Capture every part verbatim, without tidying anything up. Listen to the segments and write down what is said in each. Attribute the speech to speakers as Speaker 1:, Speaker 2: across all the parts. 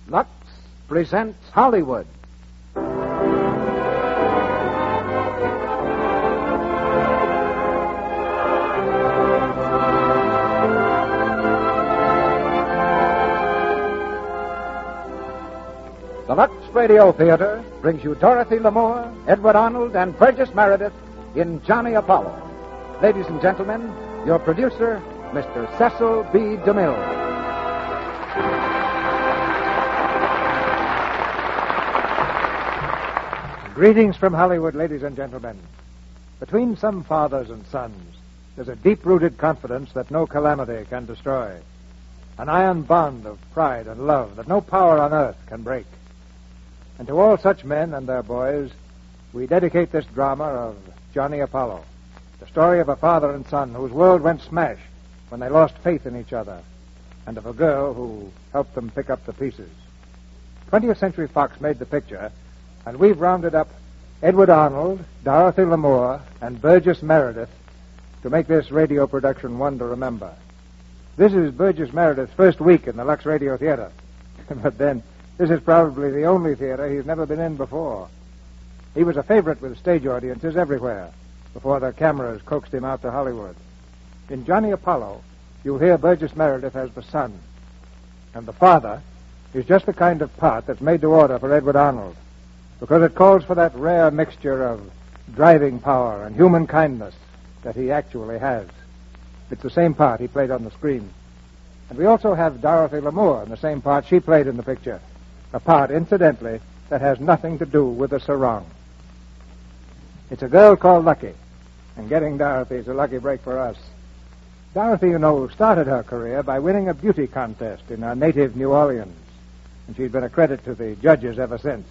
Speaker 1: Lux presents Hollywood. The Lux Radio Theater brings you Dorothy Lamour, Edward Arnold, and Burgess Meredith in Johnny Apollo. Ladies and gentlemen, your producer, Mister Cecil B. DeMille. Greetings from Hollywood, ladies and gentlemen. Between some fathers and sons, there's a deep-rooted confidence that no calamity can destroy. An iron bond of pride and love that no power on earth can break. And to all such men and their boys, we dedicate this drama of Johnny Apollo, the story of a father and son whose world went smash when they lost faith in each other, and of a girl who helped them pick up the pieces. twentieth Century Fox made the picture, and we've rounded up Edward Arnold, Dorothy Lamour, and Burgess Meredith to make this radio production one to remember. This is Burgess Meredith's first week in the Lux Radio Theater. But then, this is probably the only theater he's never been in before. He was a favorite with stage audiences everywhere before the cameras coaxed him out to Hollywood. In Johnny Apollo, you'll hear Burgess Meredith as the son. And the father is just the kind of part that's made to order for Edward Arnold, because it calls for that rare mixture of driving power and human kindness that he actually has. It's the same part he played on the screen. And we also have Dorothy Lamour in the same part she played in the picture, a part, incidentally, that has nothing to do with the sarong. It's a girl called Lucky, and getting Dorothy is a lucky break for us. Dorothy, you know, started her career by winning a beauty contest in her native New Orleans, and she's been a credit to the judges ever since.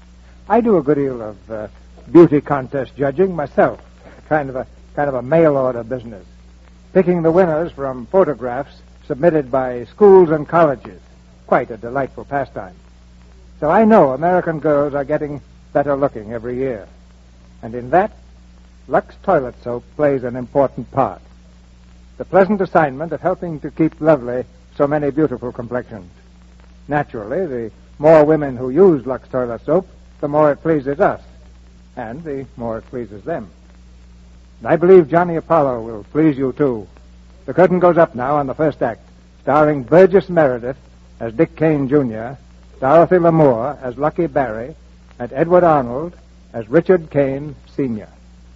Speaker 1: I do a good deal of uh, beauty contest judging myself, kind of a kind of a mail-order business, picking the winners from photographs submitted by schools and colleges. Quite a delightful pastime. So I know American girls are getting better looking every year, and in that, Lux Toilet Soap plays an important part. The pleasant assignment of helping to keep lovely so many beautiful complexions. Naturally, the more women who use Lux Toilet Soap, the more it pleases us, and the more it pleases them. And I believe Johnny Apollo will please you, too. The curtain goes up now on the first act, starring Burgess Meredith as Dick Kane, Junior, Dorothy Lamour as Lucky Barry, and Edward Arnold as Richard Kane, Senior.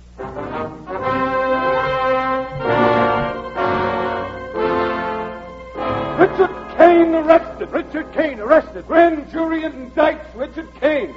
Speaker 2: Richard Kane arrested! Richard Kane arrested! Grand jury indicts Richard Kane!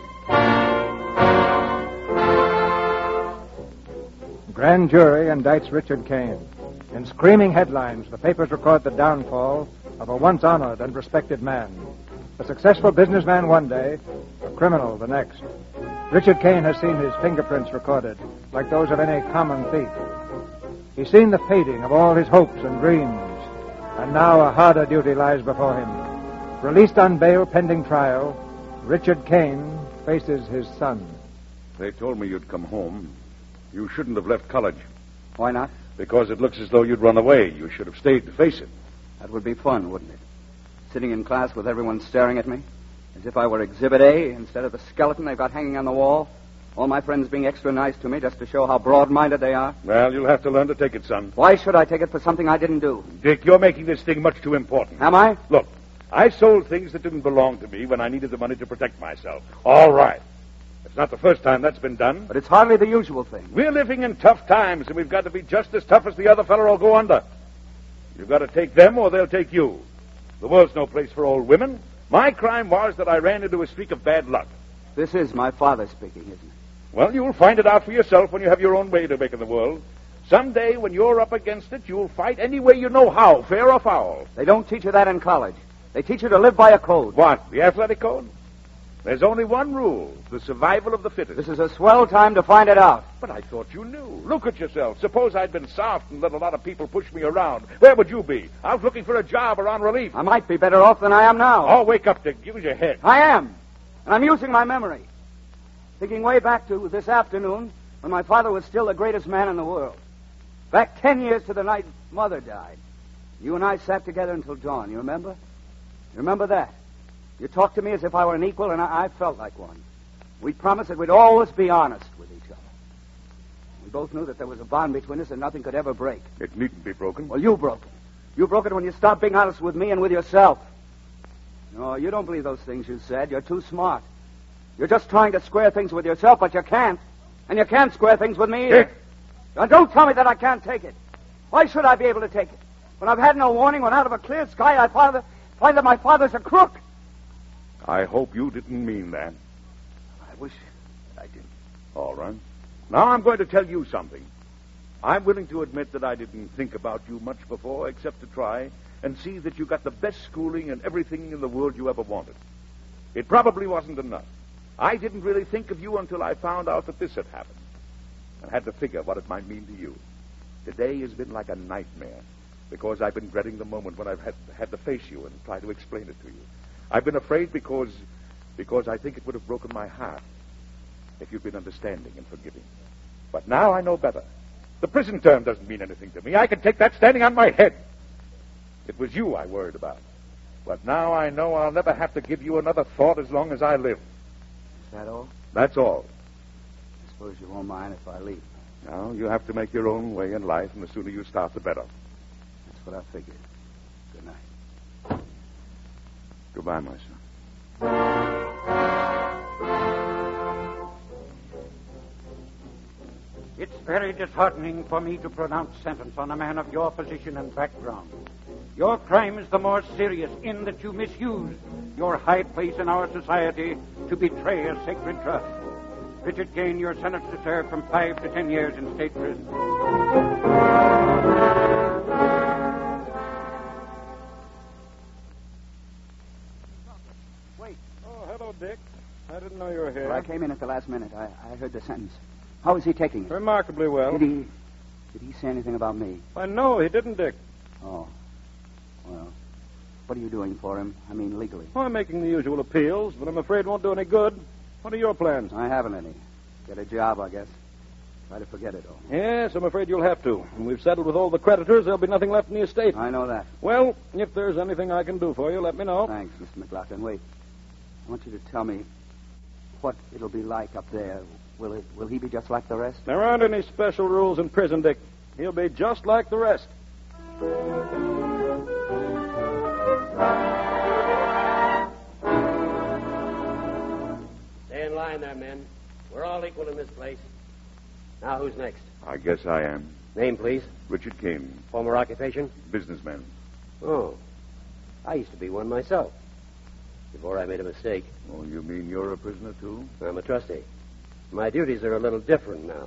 Speaker 1: Grand jury indicts Richard Kane. In screaming headlines, the papers record the downfall of a once honored and respected man. A successful businessman one day, a criminal the next. Richard Kane has seen his fingerprints recorded, like those of any common thief. He's seen the fading of all his hopes and dreams, and now a harder duty lies before him. Released on bail pending trial, Richard Kane faces his son.
Speaker 3: They told me you'd come home. You shouldn't have left college.
Speaker 4: Why not?
Speaker 3: Because it looks as though you'd run away. You should have stayed to face it.
Speaker 4: That would be fun, wouldn't it? Sitting in class with everyone staring at me, as if I were Exhibit A instead of the skeleton they've got hanging on the wall. All my friends being extra nice to me just to show how broad-minded they are.
Speaker 3: Well, you'll have to learn to take it, son.
Speaker 4: Why should I take it for something I didn't do?
Speaker 3: Dick, you're making this thing much too important.
Speaker 4: Am I?
Speaker 3: Look, I sold things that didn't belong to me when I needed the money to protect myself. All right. It's not the first time that's been done.
Speaker 4: But it's hardly the usual thing.
Speaker 3: We're living in tough times, and we've got to be just as tough as the other fellow or go under. You've got to take them or they'll take you. The world's no place for old women. My crime was that I ran into a streak of bad luck.
Speaker 4: This is my father speaking, isn't it?
Speaker 3: Well, you'll find it out for yourself when you have your own way to make in the world. Someday, when you're up against it, you'll fight any way you know how, fair or foul.
Speaker 4: They don't teach you that in college. They teach you to live by a code.
Speaker 3: What, the athletic code? There's only one rule, the survival of the fittest.
Speaker 4: This is a swell time to find it out.
Speaker 3: But I thought you knew. Look at yourself. Suppose I'd been soft and let a lot of people push me around. Where would you be? Out looking for a job or on relief?
Speaker 4: I might be better off than I am now.
Speaker 3: Oh, wake up, Dick. Use your head.
Speaker 4: I am. And I'm using my memory. Thinking way back to this afternoon when my father was still the greatest man in the world. Back ten years to the night Mother died. You and I sat together until dawn. You remember? You remember that? You talked to me as if I were an equal, and I, I felt like one. We promised that we'd always be honest with each other. We both knew that there was a bond between us and nothing could ever break.
Speaker 3: It needn't be broken.
Speaker 4: Well, you broke it. You broke it when you stopped being honest with me and with yourself. No, you don't believe those things you said. You're too smart. You're just trying to square things with yourself, but you can't. And you can't square things with me either.
Speaker 3: Dick!
Speaker 4: Now, don't tell me that I can't take it. Why should I be able to take it? When I've had no warning, when out of a clear sky I find that, find that my father's a crook.
Speaker 3: I hope you didn't mean that.
Speaker 4: I wish I didn't.
Speaker 3: All right. Now I'm going to tell you something. I'm willing to admit that I didn't think about you much before, except to try and see that you got the best schooling and everything in the world you ever wanted. It probably wasn't enough. I didn't really think of you until I found out that this had happened, and had to figure what it might mean to you. Today has been like a nightmare, because I've been dreading the moment when I've had, had to face you and try to explain it to you. I've been afraid because, because I think it would have broken my heart if you'd been understanding and forgiving. But now I know better. The prison term doesn't mean anything to me. I can take that standing on my head. It was you I worried about. But now I know I'll never have to give you another thought as long as I live.
Speaker 4: Is that all?
Speaker 3: That's all.
Speaker 4: I suppose you won't mind if I leave.
Speaker 3: Now, you have to make your own way in life, and the sooner you start, the better.
Speaker 4: That's what I figured. Good night.
Speaker 3: Goodbye, my son.
Speaker 5: It's very disheartening for me to pronounce sentence on a man of your position and background. Your crime is the more serious in that you misuse your high place in our society to betray a sacred trust. Richard Kane, you're sentenced to serve from five to ten years in state prison.
Speaker 4: Wait.
Speaker 2: Oh, hello, Dick. I didn't know you were here.
Speaker 4: Well, I came in at the last minute. I, I heard the sentence. How is he taking it?
Speaker 2: Remarkably well.
Speaker 4: Did he... Did he say anything about me?
Speaker 2: Why, no, he didn't, Dick.
Speaker 4: Oh. Well, what are you doing for him? I mean, legally.
Speaker 2: Well, I'm making the usual appeals, but I'm afraid it won't do any good. What are your plans?
Speaker 4: I haven't any. Get a job, I guess. Try to forget it all.
Speaker 2: Yes, I'm afraid you'll have to. When we've settled with all the creditors, there'll be nothing left in the estate.
Speaker 4: I know that.
Speaker 2: Well, if there's anything I can do for you, let me know.
Speaker 4: Thanks, Mister McLaughlin. Wait. I want you to tell me what it'll be like up there. Will it? Will he be just like the rest?
Speaker 2: There aren't any special rules in prison, Dick. He'll be just like the rest.
Speaker 6: Stay in line there, men. We're all equal in this place. Now, who's next?
Speaker 3: I guess I am.
Speaker 6: Name, please.
Speaker 3: Richard Kane,
Speaker 6: Former occupation?
Speaker 3: businessman.
Speaker 6: Oh. I used to be one myself. Before I made a mistake.
Speaker 3: Oh, you mean you're a prisoner, too?
Speaker 6: I'm a trustee. My duties are a little different now.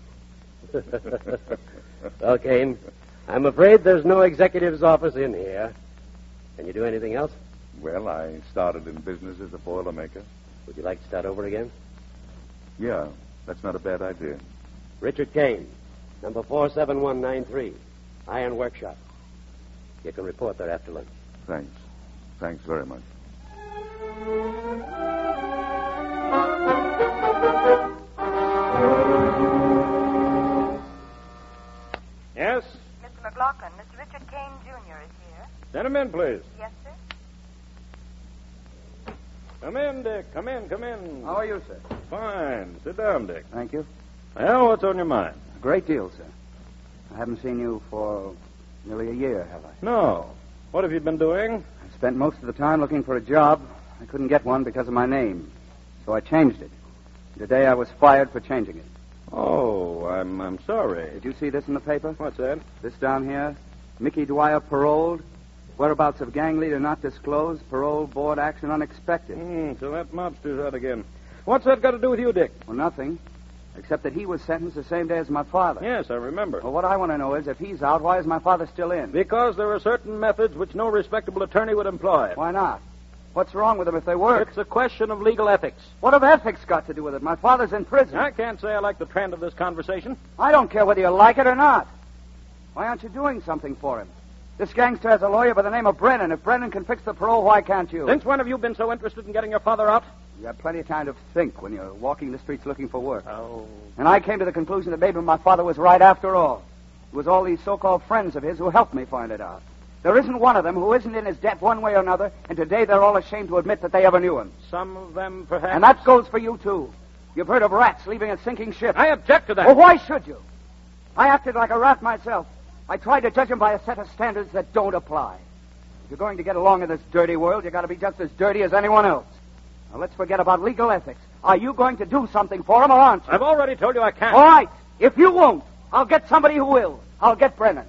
Speaker 6: Well, Kane, I'm afraid there's no executive's office in here. Can you do anything else?
Speaker 3: Well, I started in business as a boilermaker.
Speaker 6: Would you like to start over again?
Speaker 3: Yeah, that's not a bad idea.
Speaker 6: Richard Kane, number four seven one nine three, Iron Workshop. You can report there after lunch.
Speaker 3: Thanks. Thanks very much.
Speaker 2: Yes?
Speaker 7: Mister McLaughlin, Mister Richard Kane, Junior is here.
Speaker 2: Send him in, please.
Speaker 7: Yes, sir?
Speaker 2: Come in, Dick. Come in, come in.
Speaker 4: How are you, sir?
Speaker 2: Fine. Sit down, Dick.
Speaker 4: Thank you.
Speaker 2: Well, what's on your mind?
Speaker 4: A great deal, sir. I haven't seen you for nearly a year, have I?
Speaker 2: No. What have you been doing?
Speaker 4: I spent most of the time looking for a job. I couldn't get one because of my name. So I changed it. Today I was fired for changing it.
Speaker 2: Oh, I'm I'm sorry.
Speaker 4: Did you see this in the paper?
Speaker 2: What's that?
Speaker 4: This down here. Mickey Dwyer paroled. Whereabouts of gang leader not disclosed. Parole board action unexpected.
Speaker 2: Hmm, so that mobster's out again. What's that got to do with you, Dick?
Speaker 4: Well, nothing. Except that he was sentenced the same day as my father.
Speaker 2: Yes, I remember.
Speaker 4: Well, what I want to know is, if he's out, why is my father still in?
Speaker 2: Because there are certain methods which no respectable attorney would employ.
Speaker 4: Why not? What's wrong with them if they work?
Speaker 2: It's a question of legal ethics.
Speaker 4: What have ethics got to do with it? My father's in prison.
Speaker 2: I can't say I like the trend of this conversation.
Speaker 4: I don't care whether you like it or not. Why aren't you doing something for him? This gangster has a lawyer by the name of Brennan. If Brennan can fix the parole, why can't you?
Speaker 2: Since when have you been so interested in getting your father out?
Speaker 4: You have plenty of time to think when you're walking the streets looking for work.
Speaker 2: Oh.
Speaker 4: And I came to the conclusion that maybe my father was right after all. It was all these so-called friends of his who helped me find it out. There isn't one of them who isn't in his debt one way or another, and today they're all ashamed to admit that they ever knew him.
Speaker 5: Some of them, perhaps.
Speaker 4: And that goes for you, too. You've heard of rats leaving a sinking ship.
Speaker 5: I object to that.
Speaker 4: Well, why should you? I acted like a rat myself. I tried to judge him by a set of standards that don't apply. If you're going to get along in this dirty world, you've got to be just as dirty as anyone else. Now, let's forget about legal ethics. Are you going to do something for him, or aren't you?
Speaker 5: I've already told you I can't.
Speaker 4: All right. If you won't, I'll get somebody who will. I'll get Brennan.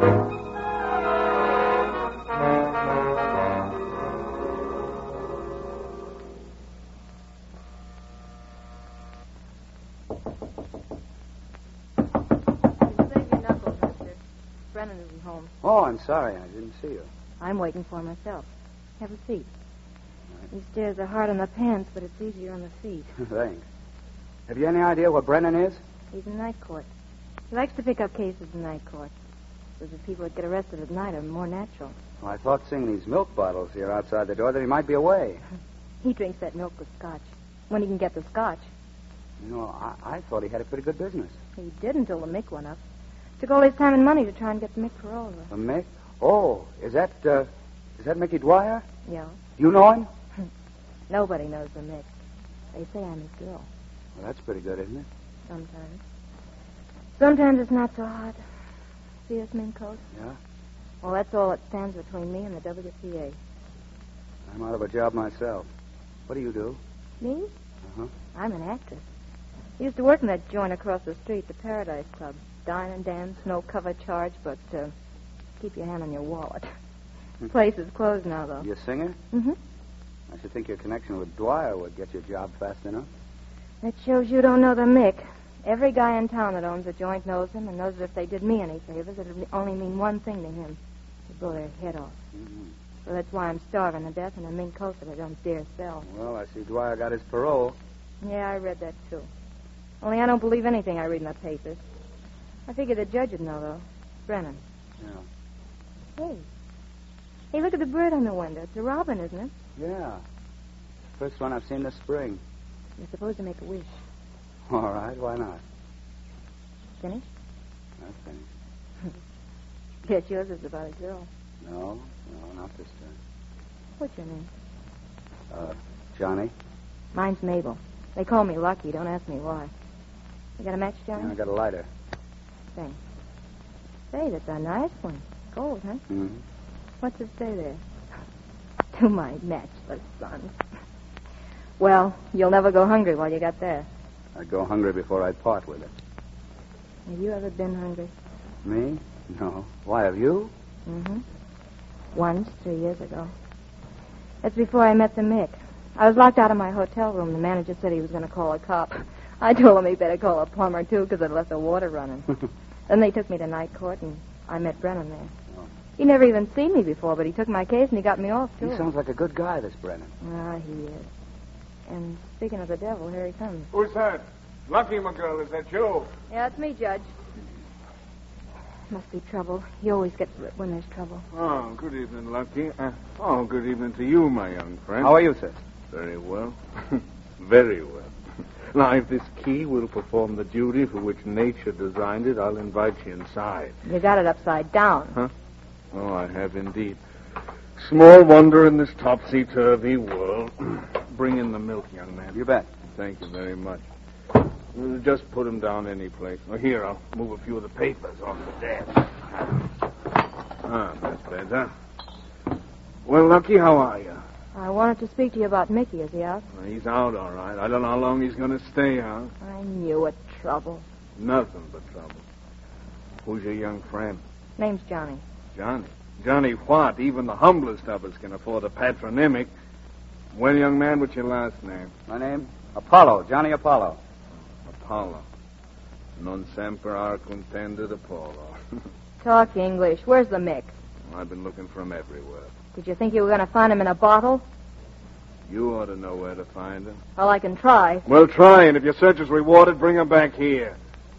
Speaker 8: Brennan isn't home.
Speaker 4: Oh, I'm sorry. I didn't see you.
Speaker 8: I'm waiting for him myself. Have a seat. These stairs are hard on the pants, but it's easier on the feet.
Speaker 4: Thanks. Have you any idea where Brennan is?
Speaker 8: He's in night court. He likes to pick up cases in night court. Says the people that get arrested at night are more natural.
Speaker 4: Well, I thought seeing these milk bottles here outside the door that he might be away.
Speaker 8: He drinks that milk with scotch. When he can get the scotch.
Speaker 4: You know, I, I thought he had a pretty good business.
Speaker 8: He did until the Mick went up. Took all his time and money to try and get the Mick parole.
Speaker 4: The Mick? Oh, is that, uh, is that Mickey Dwyer?
Speaker 8: Yeah.
Speaker 4: You know him?
Speaker 8: Nobody knows the Mick. They say I'm his girl.
Speaker 4: Well, that's pretty good, isn't it?
Speaker 8: Sometimes. Sometimes it's not so hot. See this mink coat?
Speaker 4: Yeah?
Speaker 8: Well, that's all that stands between me and the W C A.
Speaker 4: I'm out of a job myself. What do you do?
Speaker 8: Me?
Speaker 4: Uh-huh.
Speaker 8: I'm an actress. I used to work in that joint across the street, the Paradise Club. Dine and dance, no cover charge, but uh, keep your hand on your wallet. The place is closed now, though.
Speaker 4: You a singer?
Speaker 8: Mm-hmm.
Speaker 4: I should think your connection with Dwyer would get you a job fast enough.
Speaker 8: That shows you don't know the Mick. Every guy in town that owns a joint knows him and knows that if they did me any favors, it would only mean one thing to him. To blow their head off.
Speaker 4: Mm-hmm.
Speaker 8: So that's why I'm starving to death in a mink coat that I don't dare sell.
Speaker 4: Well, I see Dwyer got his parole.
Speaker 8: Yeah, I read that, too. Only I don't believe anything I read in the papers. I figure the judge would know, though. Brennan.
Speaker 4: Yeah.
Speaker 8: Hey. Hey, look at the bird on the window. It's a robin, isn't it?
Speaker 4: Yeah. First one I've seen this spring.
Speaker 8: You're supposed to make a wish.
Speaker 4: All right, why not?
Speaker 8: Finished?
Speaker 4: That's finished.
Speaker 8: Guess yours is about a girl.
Speaker 4: No, no, not this time.
Speaker 8: What's your name?
Speaker 4: Uh, Johnny?
Speaker 8: Mine's Mabel. They call me Lucky. Don't ask me why. You got a match, Johnny?
Speaker 4: Yeah, I got a lighter.
Speaker 8: Thanks. Say, that's a nice one. Gold, huh?
Speaker 4: Mm-hmm.
Speaker 8: What's it say there? To my matchless son. Well, you'll never go hungry while you got that.
Speaker 4: I'd go hungry before I'd part with it.
Speaker 8: Have you ever been hungry?
Speaker 4: Me? No. Why, have you?
Speaker 8: Mm-hmm. Once, three years ago. That's before I met the Mick. I was locked out of my hotel room. The manager said he was going to call a cop. I told him he better call a plumber, too, because I'd left the water running. Then they took me to night court, and I met Brennan there.
Speaker 4: Oh.
Speaker 8: He never even seen me before, but he took my case, and he got me off, too.
Speaker 4: He sounds like a good guy, this Brennan.
Speaker 8: Ah, he is. And speaking of the devil, here he comes.
Speaker 2: Who's that? Lucky, my girl, is that you?
Speaker 8: Yeah, it's me, Judge. Must be trouble. He always gets it when there's trouble.
Speaker 2: Oh, good evening, Lucky. Uh, oh, good evening to you, my young friend.
Speaker 4: How are you, sir?
Speaker 2: Very well. Very well. Now, if this key will perform the duty for which nature designed it, I'll invite you inside.
Speaker 8: You got it upside down.
Speaker 2: Huh? Oh, I have indeed. Small wonder in this topsy-turvy world. Bring in the milk, young man.
Speaker 4: You bet.
Speaker 2: Thank you very much. We'll just put him down any place. Oh, here, I'll move a few of the papers off the desk. Ah, that's better. Well, Lucky, how are you?
Speaker 8: I wanted to speak to you about Mickey. Is he out?
Speaker 2: Well, he's out, all right. I don't know how long he's going to stay out.
Speaker 8: I knew it. Trouble.
Speaker 2: Nothing but trouble. Who's your young friend?
Speaker 8: Name's Johnny.
Speaker 2: Johnny. Johnny what? Even the humblest of us can afford a patronymic. Well, young man, what's your last name?
Speaker 4: My name? Apollo. Johnny Apollo.
Speaker 2: Apollo. Non semper ar contended Apollo.
Speaker 8: Talk English. Where's the Mick?
Speaker 2: I've been looking for him everywhere.
Speaker 8: Did you think you were going to find him in a bottle?
Speaker 2: You ought to know where to find him.
Speaker 8: Well, I can try.
Speaker 2: Well, try, and if your search is rewarded, bring him back here.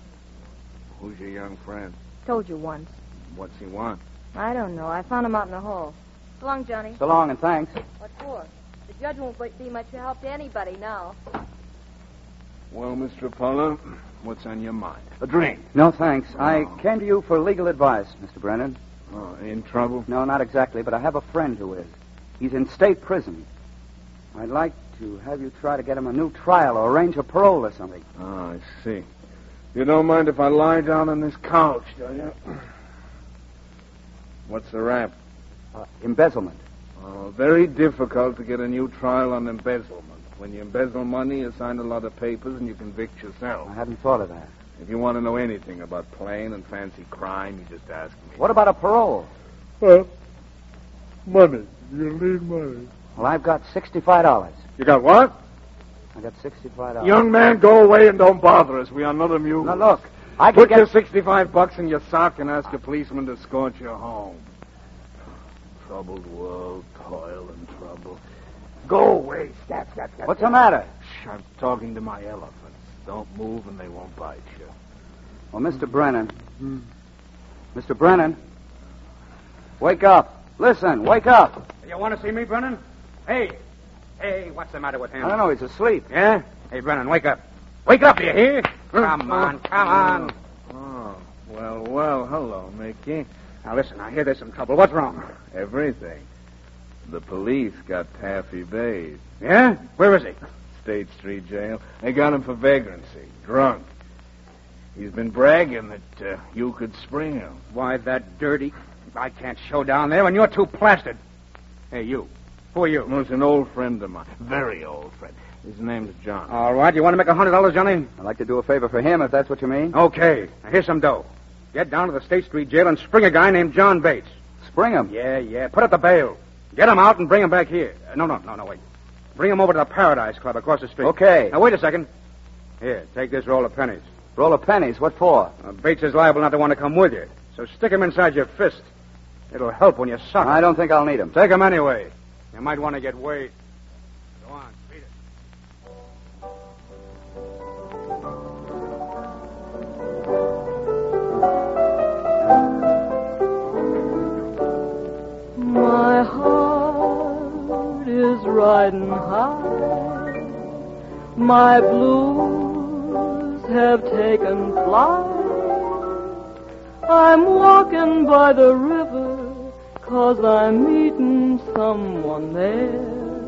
Speaker 2: Who's your young friend?
Speaker 8: Told you once.
Speaker 2: What's he want?
Speaker 8: I don't know. I found him out in the hall. So long, Johnny.
Speaker 4: So long, and thanks.
Speaker 8: What for? The judge won't be much help to anybody now.
Speaker 2: Well, Mister Apollo, what's on your mind? A drink.
Speaker 4: No, thanks. I
Speaker 2: Oh.
Speaker 4: came to you for legal advice, Mister Brennan.
Speaker 2: Oh, in trouble?
Speaker 4: No, not exactly, but I have a friend who is. He's in state prison. I'd like to have you try to get him a new trial or arrange a parole or something.
Speaker 2: Oh, I see. You don't mind if I lie down on this couch, do you? What's the rap?
Speaker 4: Uh, embezzlement.
Speaker 2: Oh, very difficult to get a new trial on embezzlement. When you embezzle money, you sign a lot of papers and you convict yourself.
Speaker 4: I hadn't thought of that.
Speaker 2: If you want to know anything about plain and fancy crime, you just ask me.
Speaker 4: What about a parole?
Speaker 2: Well, money. You need money.
Speaker 4: Well, I've got sixty-five dollars.
Speaker 2: You got what?
Speaker 4: I got sixty-five dollars.
Speaker 2: Young man, go away and don't bother us. We are not amused.
Speaker 4: Now, look. I can
Speaker 2: Put
Speaker 4: get...
Speaker 2: your sixty-five bucks in your sock and ask a policeman to escort you home. Troubled world, toil and trouble. Go away. Snap, snap, snap.
Speaker 4: What's the matter?
Speaker 2: Shh, I'm talking to my elephants. Don't move and they won't bite you.
Speaker 4: Well, Mister Brennan. Hmm. Mister Brennan. Wake up. Listen, wake up.
Speaker 5: You want to see me, Brennan? Hey. Hey, what's the matter with him?
Speaker 4: I don't know. He's asleep.
Speaker 5: Yeah? Hey, Brennan, wake up. Wake up, do you hear? Come on, come on.
Speaker 2: Oh, well, well, hello, Mickey.
Speaker 5: Now, listen, I hear there's some trouble. What's wrong?
Speaker 2: Everything. The police got Taffy Bays.
Speaker 5: Yeah? Where is he?
Speaker 2: State Street Jail. They got him for vagrancy. Drunk. He's been bragging that uh, you could spring him.
Speaker 5: Why, that dirty... I can't show down there when you're too plastered. Hey, you. Who are you?
Speaker 2: Well, it's an old friend of mine. Very old friend. His name's John.
Speaker 5: All right. You want to make a hundred dollars, Johnny?
Speaker 4: I'd like to do a favor for him, if that's what you mean.
Speaker 5: Okay. Now, here's some dough. Get down to the State Street Jail and spring a guy named John Bates.
Speaker 4: Spring him?
Speaker 5: Yeah, yeah. Put up the bail. Get him out and bring him back here. Uh, no, no, no, no, wait. Bring him over to the Paradise Club across the street.
Speaker 4: Okay.
Speaker 5: Now, wait a second. Here, take this roll of pennies.
Speaker 4: Roll of pennies? What for?
Speaker 5: Uh, Bates is liable not to want to come with you, so stick him inside your fist. It'll help when you suck.
Speaker 4: I don't think I'll need him.
Speaker 5: Take him anyway. You might want to get weighed. Go on, beat it.
Speaker 9: My heart is riding high. My blues have taken flight. I'm walking by the river, 'cause I'm meeting someone there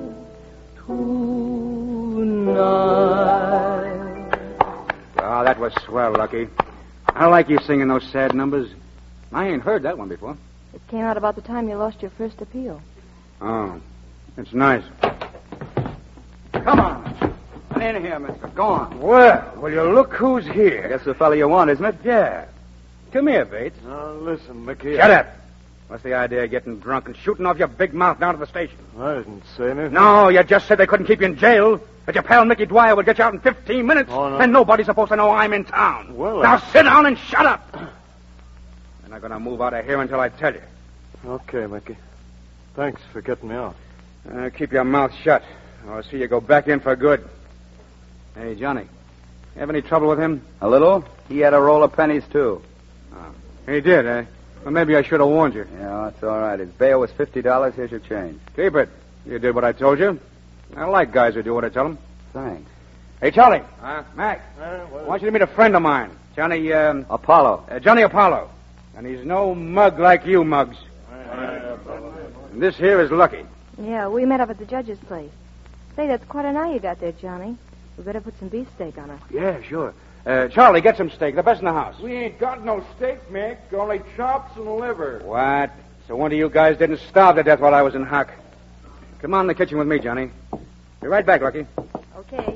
Speaker 9: tonight.
Speaker 5: Oh, that was swell, Lucky. I like you singing those sad numbers. I ain't heard that one before.
Speaker 8: It came out about the time you lost your first appeal.
Speaker 5: Oh, it's nice.
Speaker 4: Come on. Get in here, mister. Go on.
Speaker 5: Well, will you look who's here?
Speaker 4: That's the fellow you want, isn't it?
Speaker 5: Yeah. Come here, Bates.
Speaker 2: Now, listen, Mickey.
Speaker 5: Shut up. What's the idea of getting drunk and shooting off your big mouth down to the station?
Speaker 2: I didn't say anything.
Speaker 5: No, you just said they couldn't keep you in jail. But your pal Mickey Dwyer would get you out in fifteen minutes.
Speaker 2: Oh, no.
Speaker 5: And nobody's supposed to know I'm in town.
Speaker 2: Well,
Speaker 5: now
Speaker 2: I...
Speaker 5: sit down and shut up. You're not going to move out of here until I tell you.
Speaker 2: Okay, Mickey. Thanks for getting me out.
Speaker 5: Uh, keep your mouth shut, or I'll see you go back in for good. Hey, Johnny, you have any trouble with him?
Speaker 4: A little. He had a roll of pennies, too.
Speaker 5: Oh, he did, eh? Well, maybe I should have warned you.
Speaker 4: Yeah, that's all right. His bail was fifty dollars. Here's your change.
Speaker 5: Keep it. You did what I told you. I like guys who do what I tell them.
Speaker 4: Thanks.
Speaker 5: Hey, Charlie. Uh, Mac. Uh, I want you to meet a friend of mine. Johnny, um...
Speaker 4: Apollo.
Speaker 5: Uh, Johnny Apollo. And he's no mug like you, Muggs. And this here is Lucky.
Speaker 8: Yeah, we met up at the judge's place. Say, that's quite an eye you got there, Johnny. We better put some beefsteak on it.
Speaker 5: Yeah, sure. Uh, Charlie, get some steak. The best in the house.
Speaker 2: We ain't got no steak, Mick. Only chops and liver.
Speaker 5: What? So one of you guys didn't starve to death while I was in hock. Come on in the kitchen with me, Johnny. Be right back, Lucky.
Speaker 8: Okay.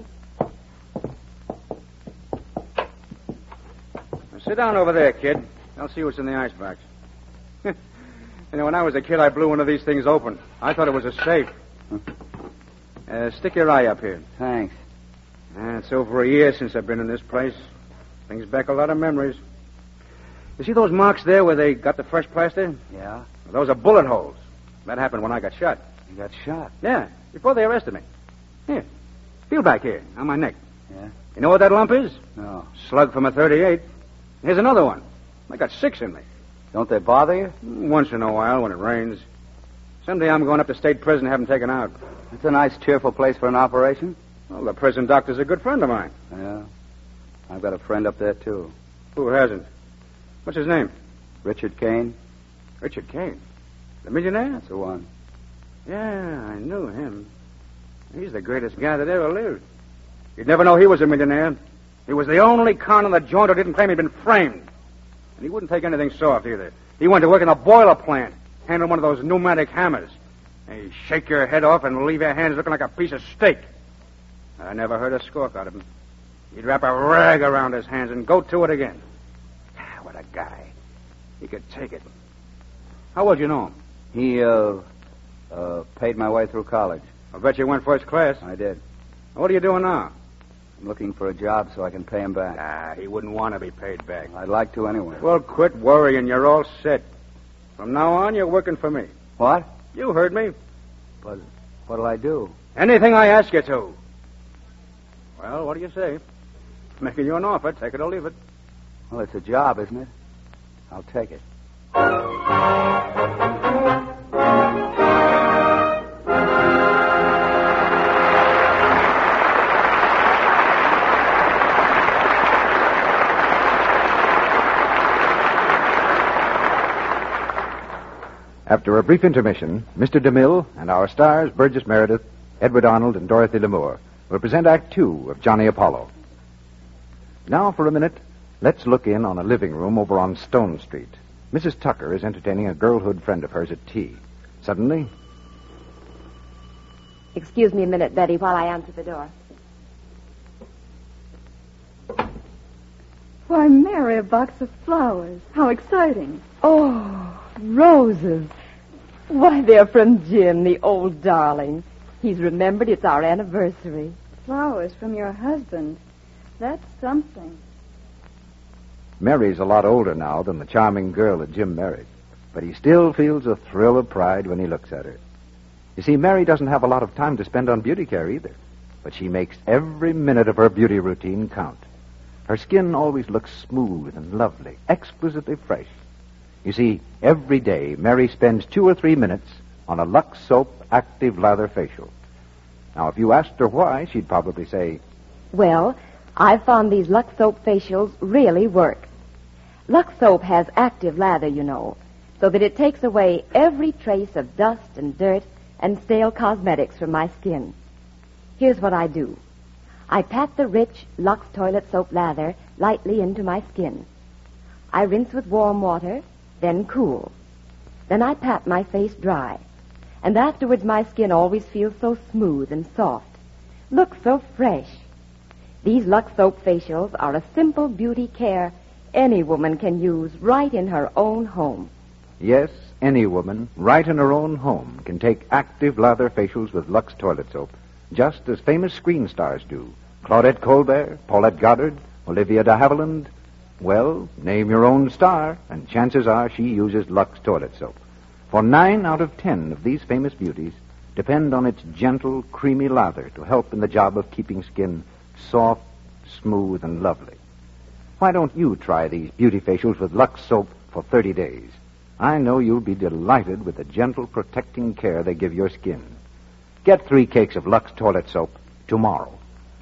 Speaker 5: Now, sit down over there, kid. I'll see what's in the icebox. You know, when I was a kid, I blew one of these things open. I thought it was a safe. Uh, stick your eye up here.
Speaker 4: Thanks.
Speaker 5: Uh, it's over a year since I've been in this place. Brings back a lot of memories. You see those marks there where they got the fresh plaster?
Speaker 4: Yeah?
Speaker 5: Well, those are bullet holes. That happened when I got shot.
Speaker 4: You got shot?
Speaker 5: Yeah, before they arrested me. Here, feel back here, on my neck.
Speaker 4: Yeah?
Speaker 5: You know what that lump is?
Speaker 4: No.
Speaker 5: Slug from a thirty-eight. Here's another one. I got six in me.
Speaker 4: Don't they bother you?
Speaker 5: Once in a while when it rains. Someday I'm going up to state prison to have them taken out.
Speaker 4: It's a nice, cheerful place for an operation.
Speaker 5: Well, the prison doctor's a good friend of mine.
Speaker 4: Yeah. I've got a friend up there, too.
Speaker 5: Who hasn't? What's his name?
Speaker 4: Richard Kane.
Speaker 5: Richard Kane. The millionaire?
Speaker 4: That's the one.
Speaker 5: Yeah, I knew him. He's the greatest guy that ever lived. You'd never know he was a millionaire. He was the only con in the joint who didn't claim he'd been framed. And he wouldn't take anything soft either. He went to work in a boiler plant, handling one of those pneumatic hammers. And he'd shake your head off and leave your hands looking like a piece of steak. I never heard a squawk out of him. He'd wrap a rag around his hands and go to it again. Ah, what a guy. He could take it. How well did you know him?
Speaker 4: He, uh, uh, paid my way through college.
Speaker 5: I bet you went first class.
Speaker 4: I did.
Speaker 5: What are you doing now?
Speaker 4: I'm looking for a job so I can pay him back.
Speaker 5: Ah, he wouldn't want to be paid back.
Speaker 4: I'd like to anyway.
Speaker 5: Well, quit worrying. You're all set. From now on, you're working for me.
Speaker 4: What?
Speaker 5: You heard me.
Speaker 4: But what'll I do?
Speaker 5: Anything I ask you to. Well, what do you say? Making you an offer. Take it or leave it.
Speaker 4: Well, it's a job, isn't it? I'll take it.
Speaker 1: After a brief intermission, Mister DeMille and our stars, Burgess Meredith, Edward Arnold, and Dorothy Lamour, will present Act Two of Johnny Apollo. Now, for a minute, let's look in on a living room over on Stone Street. Missus Tucker is entertaining a girlhood friend of hers at tea. Suddenly...
Speaker 8: Excuse me a minute, Betty, while I answer the door.
Speaker 9: Why, Mary, a box of flowers. How exciting. Oh, roses. Why, they're from Jim, the old darling. He's remembered it's our anniversary.
Speaker 10: Flowers from your husband. That's something.
Speaker 1: Mary's a lot older now than the charming girl that Jim married, but he still feels a thrill of pride when he looks at her. You see, Mary doesn't have a lot of time to spend on beauty care either, but she makes every minute of her beauty routine count. Her skin always looks smooth and lovely, exquisitely fresh. You see, every day Mary spends two or three minutes on a Lux Soap Active Lather facial. Now, if you asked her why, she'd probably say,
Speaker 8: Well, I've found these Lux Soap facials really work. Lux Soap has active lather, you know, so that it takes away every trace of dust and dirt and stale cosmetics from my skin. Here's what I do. I pat the rich Lux Toilet Soap lather lightly into my skin. I rinse with warm water, then cool. Then I pat my face dry. And afterwards my skin always feels so smooth and soft. Looks so fresh. These Lux Soap facials are a simple beauty care any woman can use right in her own home.
Speaker 1: Yes, any woman, right in her own home, can take active lather facials with Lux Toilet Soap, just as famous screen stars do. Claudette Colbert, Paulette Goddard, Olivia de Havilland. Well, name your own star, and chances are she uses Lux Toilet Soap. For nine out of ten of these famous beauties depend on its gentle, creamy lather to help in the job of keeping skin soft, smooth, and lovely. Why don't you try these beauty facials with Lux Soap for thirty days? I know you'll be delighted with the gentle, protecting care they give your skin. Get three cakes of Lux Toilet Soap tomorrow.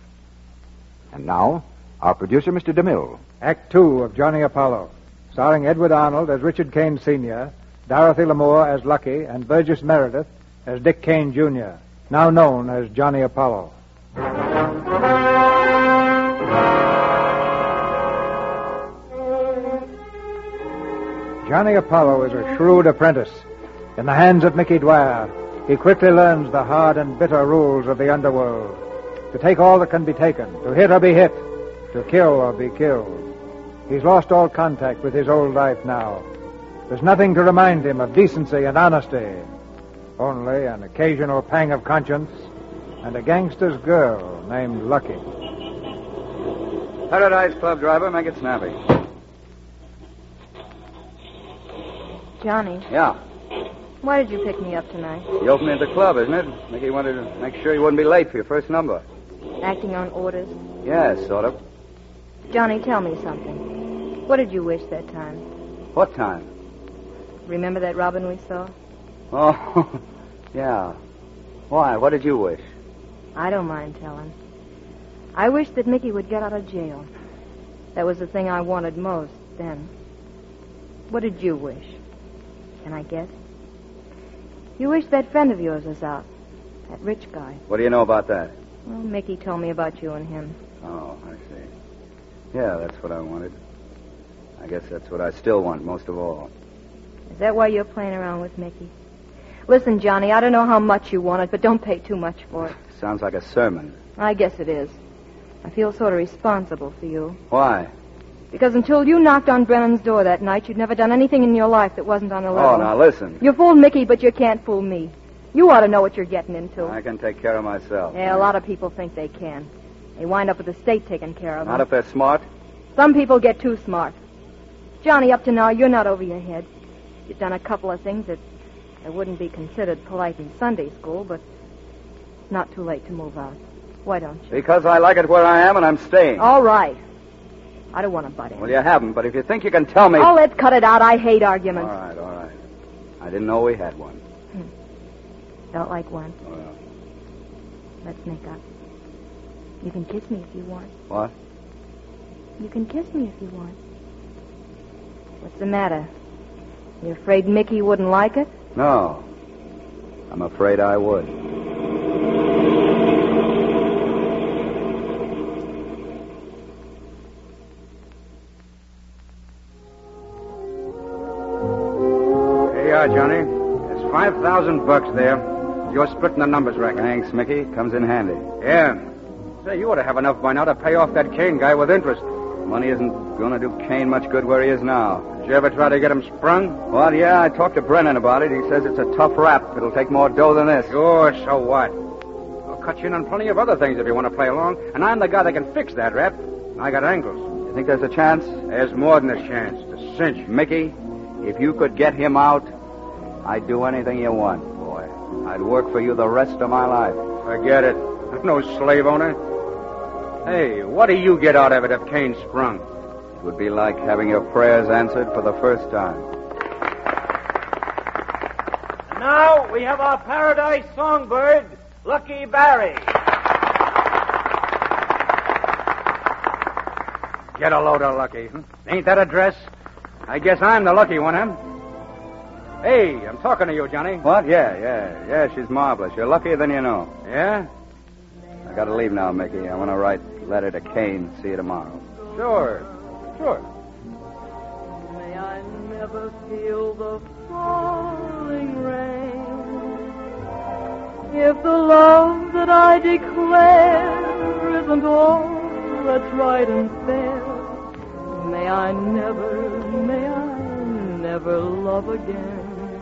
Speaker 1: And now, our producer, Mister DeMille.
Speaker 11: Act Two of Johnny Apollo, starring Edward Arnold as Richard Kane Senior, Dorothy Lamour as Lucky, and Burgess Meredith as Dick Kane Junior, now known as Johnny Apollo. Johnny Apollo is a shrewd apprentice. In the hands of Mickey Dwyer, he quickly learns the hard and bitter rules of the underworld. To take all that can be taken, to hit or be hit, to kill or be killed. He's lost all contact with his old life now. There's nothing to remind him of decency and honesty. Only an occasional pang of conscience and a gangster's girl named Lucky.
Speaker 4: Paradise Club driver, make it snappy.
Speaker 8: Johnny,
Speaker 4: Yeah.
Speaker 8: why did you pick me up tonight?
Speaker 4: You opened at the club, isn't it? Mickey wanted to make sure you wouldn't be late for your first number.
Speaker 8: Acting on orders?
Speaker 4: Yes, sort of.
Speaker 8: Johnny, tell me something. What did you wish that time?
Speaker 4: What time?
Speaker 8: Remember that robin we saw?
Speaker 4: Oh, yeah. Why? What did you wish?
Speaker 8: I don't mind telling. I wished that Mickey would get out of jail. That was the thing I wanted most then. What did you wish? Can I guess? You wish that friend of yours was out. That rich guy.
Speaker 4: What do you know about that?
Speaker 8: Well, Mickey told me about you and him.
Speaker 4: Oh, I see. Yeah, that's what I wanted. I guess that's what I still want most of all.
Speaker 8: Is that why you're playing around with Mickey? Listen, Johnny, I don't know how much you want it, but don't pay too much for it.
Speaker 4: Sounds like a sermon.
Speaker 8: I guess it is. I feel sort of responsible for you.
Speaker 4: Why?
Speaker 8: Because until you knocked on Brennan's door that night, you'd never done anything in your life that wasn't on the level.
Speaker 4: Oh, now listen.
Speaker 8: You fooled Mickey, but you can't fool me. You ought to know what you're getting into.
Speaker 4: I can take care of myself.
Speaker 8: Yeah, a lot of people think they can. They wind up with the state taking care of them.
Speaker 4: Not if they're smart.
Speaker 8: Some people get too smart. Johnny, up to now, you're not over your head. You've done a couple of things that, that wouldn't be considered polite in Sunday school, but it's not too late to move out. Why don't you?
Speaker 4: Because I like it where I am and I'm staying.
Speaker 8: All right. I don't want to butt in.
Speaker 4: Well, you haven't, but if you think you can tell me...
Speaker 8: Oh, let's cut it out. I hate arguments.
Speaker 4: All right, all right. I didn't know we had one.
Speaker 8: Hmm. Felt like one.
Speaker 4: Well.
Speaker 8: Let's make up. You can kiss me if you want.
Speaker 4: What?
Speaker 8: You can kiss me if you want. What's the matter? You afraid Mickey wouldn't like it?
Speaker 4: No. I'm afraid I would.
Speaker 12: Here you are, Johnny. There's five thousand bucks there. You're splitting the numbers, Racket.
Speaker 4: Thanks, Mickey. Comes in handy.
Speaker 12: Yeah. Say, you ought to have enough by now to pay off that Kane guy with interest.
Speaker 4: Money isn't going to do Kane much good where he is now.
Speaker 12: Did you ever try to get him sprung?
Speaker 4: Well, yeah, I talked to Brennan about it. He says it's a tough rap. It'll take more dough than this.
Speaker 12: Sure, so what? I'll cut you in on plenty of other things if you want to play along, and I'm the guy that can fix that rap. I got angles.
Speaker 4: You think there's a chance?
Speaker 12: There's more than a chance. It's a cinch.
Speaker 4: Mickey, if you could get him out, I'd do anything you want, boy. I'd work for you the rest of my life.
Speaker 12: Forget it. I'm no slave owner. Hey, what do you get out of it if Kane's sprung?
Speaker 4: It would be like having your prayers answered for the first time.
Speaker 5: And now we have our paradise songbird, Lucky Barry.
Speaker 12: Get a load of Lucky. Ain't that a dress? I guess I'm the lucky one, huh? Hey, I'm talking to you, Johnny.
Speaker 4: What? Yeah, yeah, yeah, she's marvelous. You're luckier than you know.
Speaker 12: Yeah?
Speaker 4: I gotta leave now, Mickey. I want to write a letter to Kane. See you tomorrow.
Speaker 12: Sure. Sure.
Speaker 13: May I never feel the falling rain. If the love that I declare isn't all that's right and fair, may I never, may I never love again.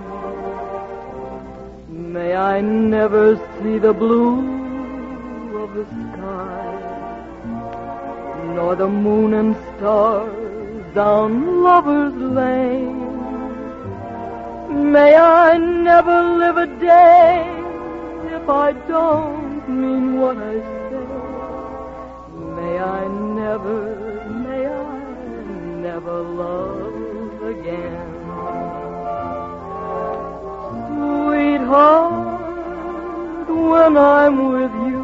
Speaker 13: May I never see the blue of the sky, nor the moon and stars down Lover's Lane. May I never live a day if I don't mean what I say. May I never, may I never love again. Sweetheart, when I'm with you,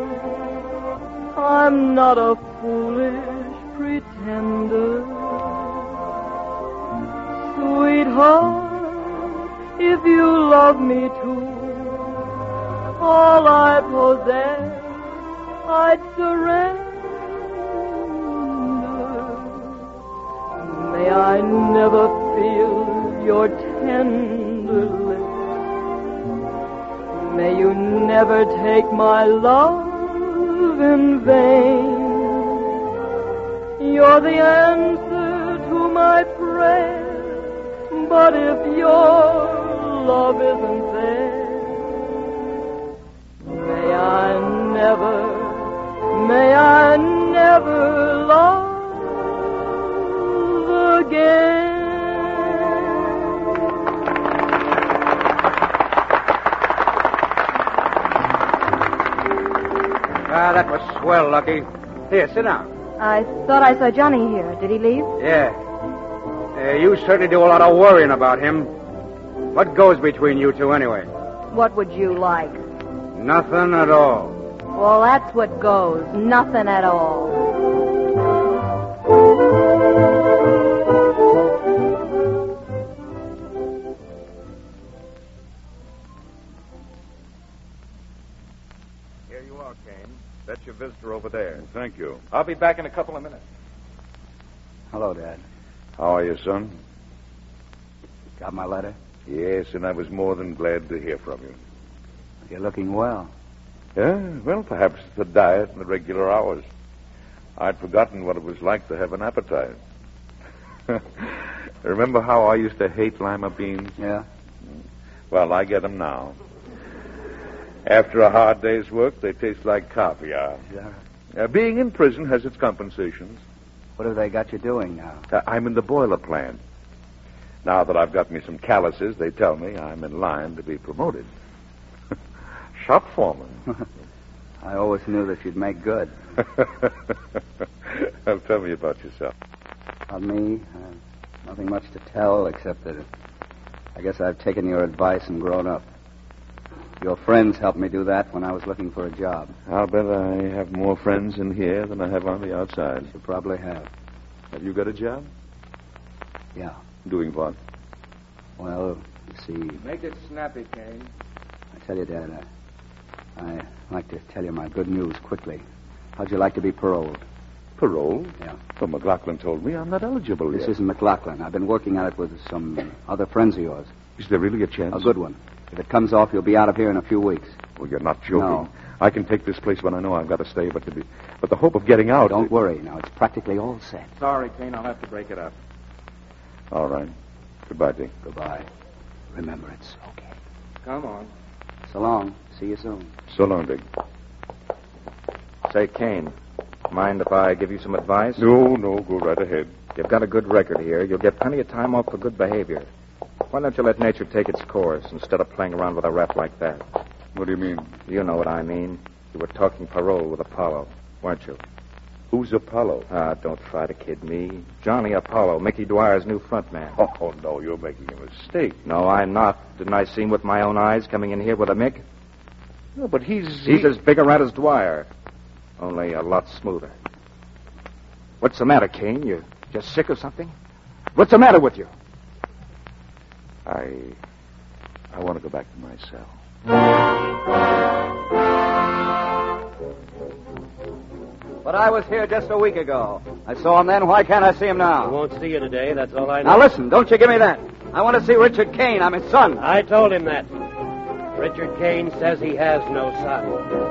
Speaker 13: I'm not a foolish pretender. Sweetheart, if you love me too, all I possess I'd surrender. May I never feel your tender lips. May you never take my love in vain. You're the answer to my prayer, but if your love isn't there, may I never, may I never love again.
Speaker 12: Ah, that was swell, Lucky. Here, sit down.
Speaker 8: I thought I saw Johnny here. Did he leave?
Speaker 12: Yeah. Uh, you certainly do a lot of worrying about him. What goes between you two, anyway?
Speaker 8: What would you like?
Speaker 12: Nothing at all.
Speaker 8: Well, that's what goes. Nothing at all.
Speaker 3: That's your visitor over there.
Speaker 2: Thank you.
Speaker 3: I'll be back in a couple of minutes.
Speaker 4: Hello, Dad.
Speaker 3: How are you, son?
Speaker 4: Got my letter?
Speaker 3: Yes, and I was more than glad to hear from you.
Speaker 4: You're looking well.
Speaker 3: Yeah, well, perhaps it's the diet and the regular hours. I'd forgotten what it was like to have an appetite. Remember how I used to hate lima beans?
Speaker 4: Yeah.
Speaker 3: Well, I get them now. After a hard day's work, they taste like caviar.
Speaker 4: Yeah.
Speaker 3: Uh, being in prison has its compensations.
Speaker 4: What have they got you doing now?
Speaker 3: Uh, I'm in the boiler plant. Now that I've got me some calluses, they tell me I'm in line to be promoted. Shop foreman.
Speaker 4: I always knew that you'd make good.
Speaker 3: Well, tell me about yourself.
Speaker 4: About me, uh, nothing much to tell except that it, I guess I've taken your advice and grown up. Your friends helped me do that when I was looking for a job.
Speaker 3: I'll bet I have more friends in here than I have on the outside.
Speaker 4: You probably have.
Speaker 3: Have you got a job?
Speaker 4: Yeah.
Speaker 3: Doing what?
Speaker 4: Well, you see...
Speaker 12: Make it snappy, Kane.
Speaker 4: I tell you, Dad, I, I'd like to tell you my good news quickly. How'd you like to be paroled?
Speaker 3: Paroled?
Speaker 4: Yeah.
Speaker 3: Well, McLaughlin told me I'm not eligible
Speaker 4: This
Speaker 3: yet.
Speaker 4: isn't McLaughlin. I've been working on it with some other friends of yours.
Speaker 3: Is there really a chance?
Speaker 4: A good one. If it comes off, you'll be out of here in a few weeks.
Speaker 3: Well, you're not joking.
Speaker 4: No.
Speaker 3: I can take this place when I know I've got to stay, but to be, but the hope of getting out...
Speaker 4: Don't worry. Now, it's practically all set.
Speaker 12: Sorry, Kane. I'll have to break it up.
Speaker 3: All right. Goodbye, Dick.
Speaker 4: Goodbye. Remember, it's okay.
Speaker 12: Come on.
Speaker 4: So long. See you soon.
Speaker 3: So long, Dick.
Speaker 14: Say, Kane, mind if I give you some advice?
Speaker 3: No, no, go right ahead.
Speaker 14: You've got a good record here. You'll get plenty of time off for good behavior. Why don't you let nature take its course instead of playing around with a rap like that?
Speaker 3: What do you mean?
Speaker 14: You know what I mean. You were talking parole with Apollo, weren't you?
Speaker 3: Who's Apollo?
Speaker 14: Ah, don't try to kid me. Johnny Apollo, Mickey Dwyer's new front man.
Speaker 3: Oh, no, you're making a mistake.
Speaker 14: No, I'm not. Didn't I see him with my own eyes coming in here with a Mick?
Speaker 3: No, but he's...
Speaker 14: He's
Speaker 3: he...
Speaker 14: as big a rat as Dwyer, only a lot smoother. What's the matter, Kane? You just sick or something? What's the matter with you?
Speaker 3: I... I want to go back to my cell.
Speaker 4: But I was here just a week ago. I saw him then. Why can't I see him now?
Speaker 6: I won't see you today. That's all I know.
Speaker 4: Now listen, don't you give me that. I want to see Richard Kane. I'm his son.
Speaker 6: I told him that. Richard Kane says he has no son.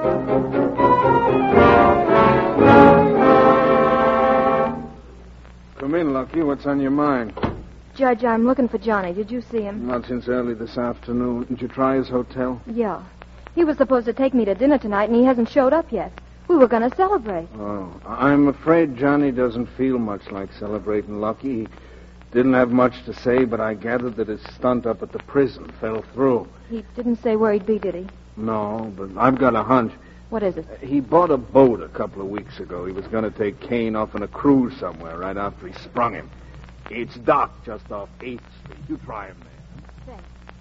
Speaker 2: Come in, Lucky. What's on your mind?
Speaker 8: Judge, I'm looking for Johnny. Did you see him?
Speaker 2: Not since early this afternoon. Didn't you try his hotel?
Speaker 8: Yeah. He was supposed to take me to dinner tonight, and he hasn't showed up yet. We were going to celebrate.
Speaker 2: Oh, I'm afraid Johnny doesn't feel much like celebrating, Lucky. He didn't have much to say, but I gathered that his stunt up at the prison fell through.
Speaker 8: He didn't say where he'd be, did he?
Speaker 2: No, but I've got a hunch.
Speaker 8: What is it?
Speaker 2: He bought a boat a couple of weeks ago. He was going to take Kane off on a cruise somewhere right after he sprung him. It's docked just off eighth Street. You try him there.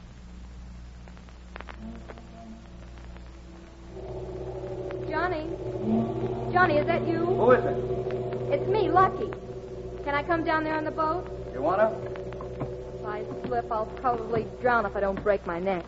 Speaker 8: Thanks. Johnny? Johnny, is that you?
Speaker 4: Who is it?
Speaker 8: It's me, Lucky. Can I come down there on the boat?
Speaker 4: You want to?
Speaker 8: If I slip, I'll probably drown if I don't break my neck.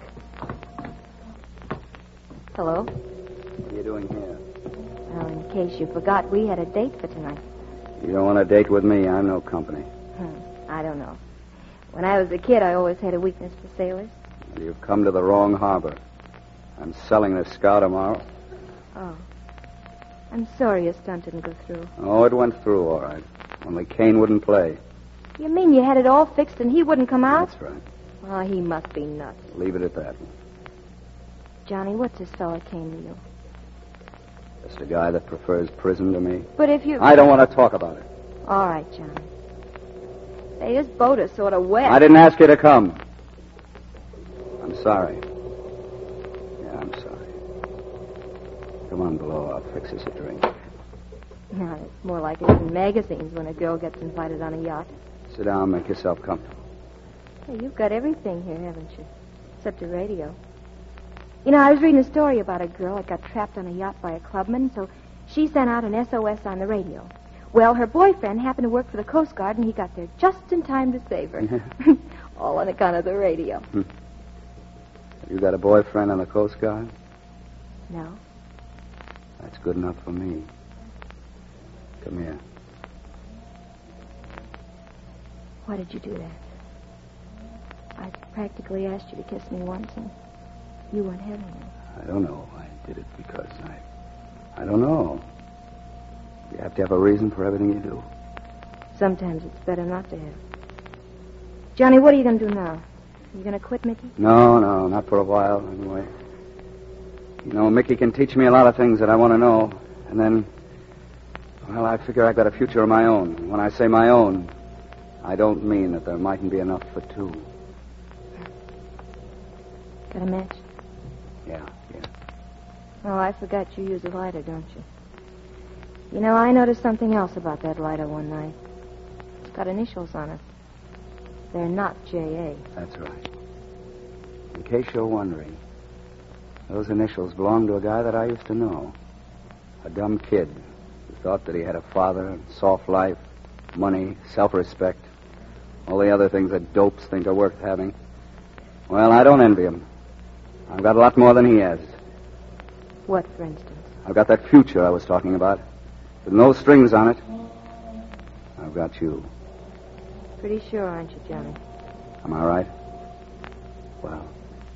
Speaker 8: Hello?
Speaker 4: What are you doing here?
Speaker 8: Well, in case you forgot, we had a date for tonight.
Speaker 4: You don't want a date with me. I'm no company.
Speaker 8: Hmm, I don't know. When I was a kid, I always had a weakness for sailors.
Speaker 4: Well, you've come to the wrong harbor. I'm selling this scow tomorrow.
Speaker 8: Oh. I'm sorry your stunt didn't go through.
Speaker 4: Oh, it went through all right. Only Kane wouldn't play.
Speaker 8: You mean you had it all fixed and he wouldn't come out?
Speaker 4: That's right.
Speaker 8: Oh, he must be nuts.
Speaker 4: Leave it at that.
Speaker 8: Johnny, what's this fella Kane to you?
Speaker 4: Just a guy that prefers prison to me.
Speaker 8: But if you...
Speaker 4: I don't want to talk about it.
Speaker 8: All right, Johnny. Say, this boat is sort of wet.
Speaker 4: I didn't ask you to come. I'm sorry. Yeah, I'm sorry. Come on below. I'll fix us a drink.
Speaker 8: No, it's more like it is in magazines when a girl gets invited on a yacht.
Speaker 4: Sit down. Make yourself comfortable.
Speaker 8: Hey, you've got everything here, haven't you? Except a radio. You know, I was reading a story about a girl that got trapped on a yacht by a clubman, so she sent out an S O S on the radio. Well, her boyfriend happened to work for the Coast Guard, and he got there just in time to save her. All on account of the radio.
Speaker 4: Hmm. You got a boyfriend on the Coast Guard?
Speaker 8: No.
Speaker 4: That's good enough for me. Come here.
Speaker 8: Why did you do that? I practically asked you to kiss me once, and you weren't having it.
Speaker 4: I don't know. I did it because I... I don't know. You have to have a reason for everything you do.
Speaker 8: Sometimes it's better not to have. Johnny, what are you going to do now? You going to quit, Mickey?
Speaker 4: No, no, not for a while, anyway. You know, Mickey can teach me a lot of things that I want to know. And then, well, I figure I've got a future of my own. When I say my own, I don't mean that there mightn't be enough for two.
Speaker 8: Got a match?
Speaker 4: Yeah, yeah.
Speaker 8: Oh, I forgot you use a lighter, don't you? You know, I noticed something else about that lighter one night. It's got initials on it. They're not J A.
Speaker 4: That's right. In case you're wondering, those initials belong to a guy that I used to know. A dumb kid who thought that he had a father, and soft life, money, self-respect, all the other things that dopes think are worth having. Well, I don't envy him. I've got a lot more than he has.
Speaker 8: What, for instance?
Speaker 4: I've got that future I was talking about, with no strings on it. I've got you.
Speaker 8: Pretty sure, aren't you, Johnny?
Speaker 4: Am I right? Well,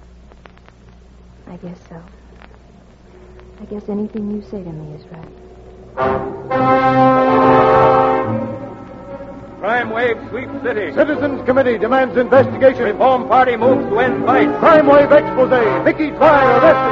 Speaker 8: I guess so. I guess anything you say to me is right.
Speaker 12: Crime wave sweeps city.
Speaker 1: Citizens Committee demands investigation.
Speaker 12: Reform Party moves to end fight.
Speaker 1: Crime wave expose. Mickey Dwyer arrested.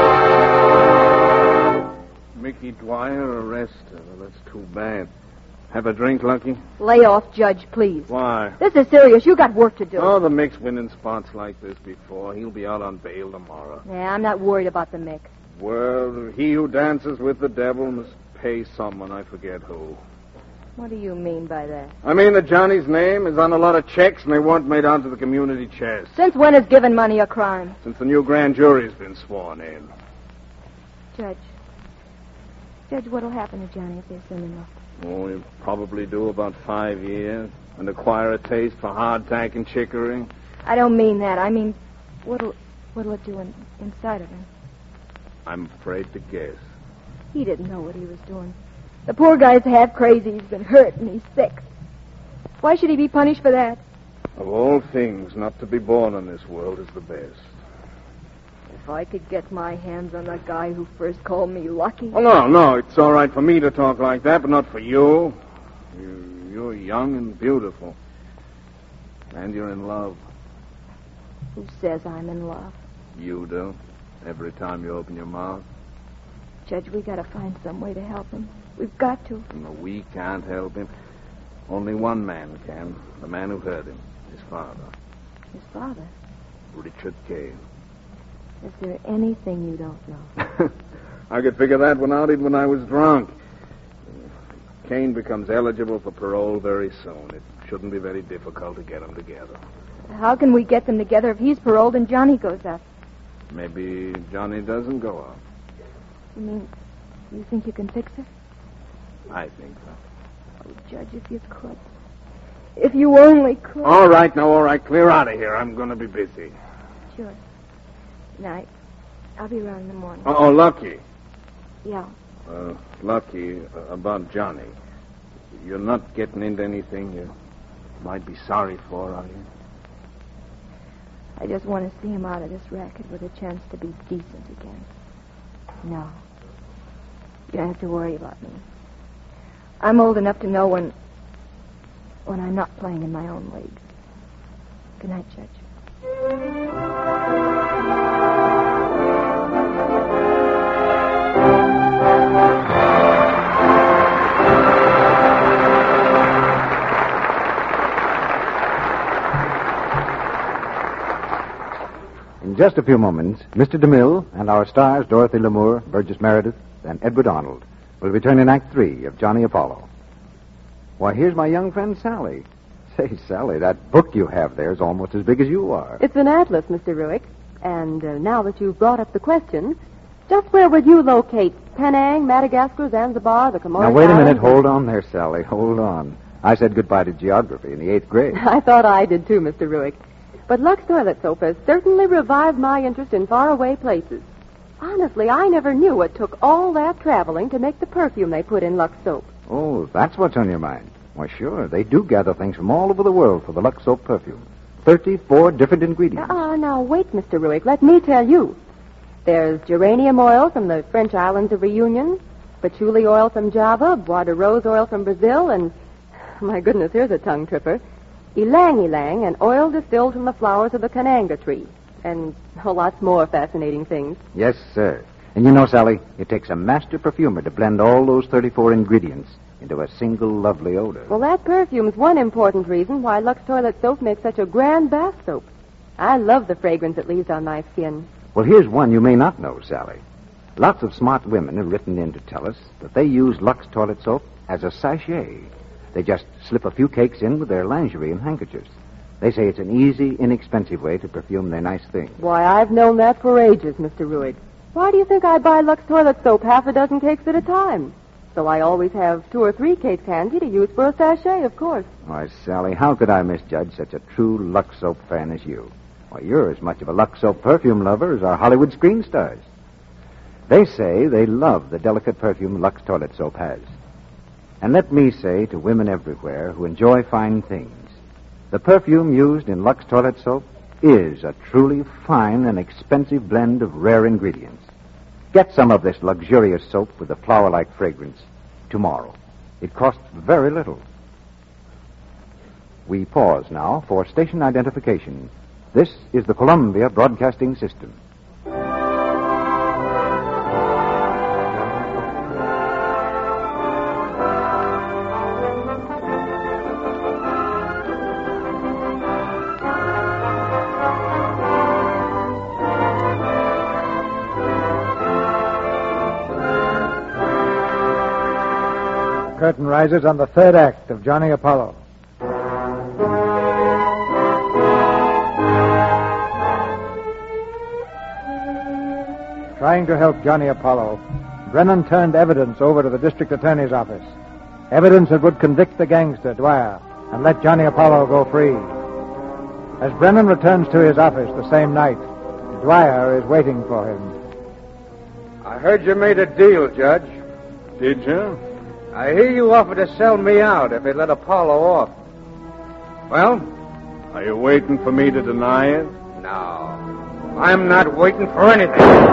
Speaker 2: Mickey Dwyer arrested. Well, that's too bad. Have a drink, Lucky?
Speaker 8: Lay off, Judge, please.
Speaker 2: Why?
Speaker 8: This is serious. You got work to do.
Speaker 2: Oh, the Mick's winning spots like this before. He'll be out on bail tomorrow.
Speaker 8: Yeah, I'm not worried about the Mick.
Speaker 2: Well, he who dances with the devil must pay someone. I forget who.
Speaker 8: What do you mean by that?
Speaker 2: I mean that Johnny's name is on a lot of checks and they weren't made out to the community chest.
Speaker 8: Since when is giving money a crime?
Speaker 2: Since the new grand jury's been sworn in.
Speaker 8: Judge. Judge, what'll happen to Johnny if they send him up?
Speaker 2: Oh, he'll probably do about five years and acquire a taste for hardtack and chicory.
Speaker 8: I don't mean that. I mean, what'll, what'll it do in, inside of him?
Speaker 2: I'm afraid to guess.
Speaker 8: He didn't know what he was doing. The poor guy's half crazy. He's been hurt and he's sick. Why should he be punished for that?
Speaker 2: Of all things, not to be born in this world is the best.
Speaker 8: If I could get my hands on the guy who first called me lucky.
Speaker 2: Oh, no, no. It's all right for me to talk like that, but not for you. you you're young and beautiful. And you're in love.
Speaker 8: Who says I'm in love?
Speaker 2: You do. Every time you open your mouth.
Speaker 8: Judge, we gotta find some way to help him. We've got to.
Speaker 2: No, we can't help him. Only one man can. The man who hurt him. His father.
Speaker 8: His father?
Speaker 2: Richard Kane.
Speaker 8: Is there anything you don't know?
Speaker 2: I could figure that one out even when I was drunk. Kane becomes eligible for parole very soon. It shouldn't be very difficult to get them together.
Speaker 8: How can we get them together if he's paroled and Johnny goes up?
Speaker 2: Maybe Johnny doesn't go up.
Speaker 8: You mean, you think you can fix it?
Speaker 2: I think so.
Speaker 8: Oh, Judge, if you could. If you only could.
Speaker 2: All right, now, all right. Clear out of here. I'm going to be busy.
Speaker 8: Sure. Night. I'll be around in the morning.
Speaker 2: Oh, oh Lucky.
Speaker 8: Yeah.
Speaker 2: Uh, Lucky, uh, about Johnny. You're not getting into anything you might be sorry for, are you?
Speaker 8: I just want to see him out of this racket with a chance to be decent again. No. You don't have to worry about me. I'm old enough to know when... when I'm not playing in my own league. Good night, Judge.
Speaker 11: In just a few moments, Mister DeMille and our stars, Dorothy Lamour, Burgess Meredith, and Edward Arnold, will return in Act Three of Johnny Apollo. Why, here's my young friend Sally. Say, Sally, that book you have there is almost as big as you are.
Speaker 9: It's an atlas, Mister Ruick. And uh, now that you've brought up the question, just where would you locate Penang, Madagascar, Zanzibar, the Comoros
Speaker 11: Now, wait a minute.
Speaker 9: Islands?
Speaker 11: Hold on there, Sally. Hold on. I said goodbye to geography in the eighth grade.
Speaker 9: I thought I did too, Mister Ruick. But Lux Toilet Soap has certainly revived my interest in faraway places. Honestly, I never knew it took all that traveling to make the perfume they put in Lux soap.
Speaker 14: Oh, that's what's on your mind. Why, sure, they do gather things from all over the world for the Lux soap perfume. Thirty-four different ingredients.
Speaker 9: Ah, uh, now, wait, Mister Ruick. Let me tell you. There's geranium oil from the French islands of Reunion, patchouli oil from Java, bois de rose oil from Brazil, and, my goodness, here's a tongue tripper, ylang ylang, an oil distilled from the flowers of the cananga tree, and oh, lots more fascinating things.
Speaker 14: Yes, sir. And you know, Sally, it takes a master perfumer to blend all those thirty-four ingredients into a single lovely odor.
Speaker 9: Well, that perfume's one important reason why Lux Toilet Soap makes such a grand bath soap. I love the fragrance it leaves on my skin.
Speaker 14: Well, here's one you may not know, Sally. Lots of smart women have written in to tell us that they use Lux Toilet Soap as a sachet. They just slip a few cakes in with their lingerie and handkerchiefs. They say it's an easy, inexpensive way to perfume their nice things.
Speaker 9: Why, I've known that for ages, Mister Ruick. Why do you think I buy Lux Toilet Soap half a dozen cakes at a time? So I always have two or three cakes handy to use for a sachet, of course.
Speaker 14: Why, Sally, how could I misjudge such a true Lux Soap fan as you? Why, you're as much of a Lux Soap perfume lover as our Hollywood screen stars. They say they love the delicate perfume Lux Toilet Soap has. And let me say to women everywhere who enjoy fine things, the perfume used in Lux Toilet Soap is a truly fine and expensive blend of rare ingredients. Get some of this luxurious soap with a flower-like fragrance tomorrow. It costs very little. We pause now for station identification. This is the Columbia Broadcasting System.
Speaker 1: Curtain rises on the third act of Johnny Apollo. Trying to help Johnny Apollo, Brennan turned evidence over to the district attorney's office. Evidence that would convict the gangster, Dwyer, and let Johnny Apollo go free. As Brennan returns to his office the same night, Dwyer is waiting for him.
Speaker 12: I heard you made a deal, Judge.
Speaker 2: Did you?
Speaker 12: I hear you offered to sell me out if they'd let Apollo off. Well?
Speaker 2: Are you waiting for me to deny it?
Speaker 12: No. I'm not waiting for anything.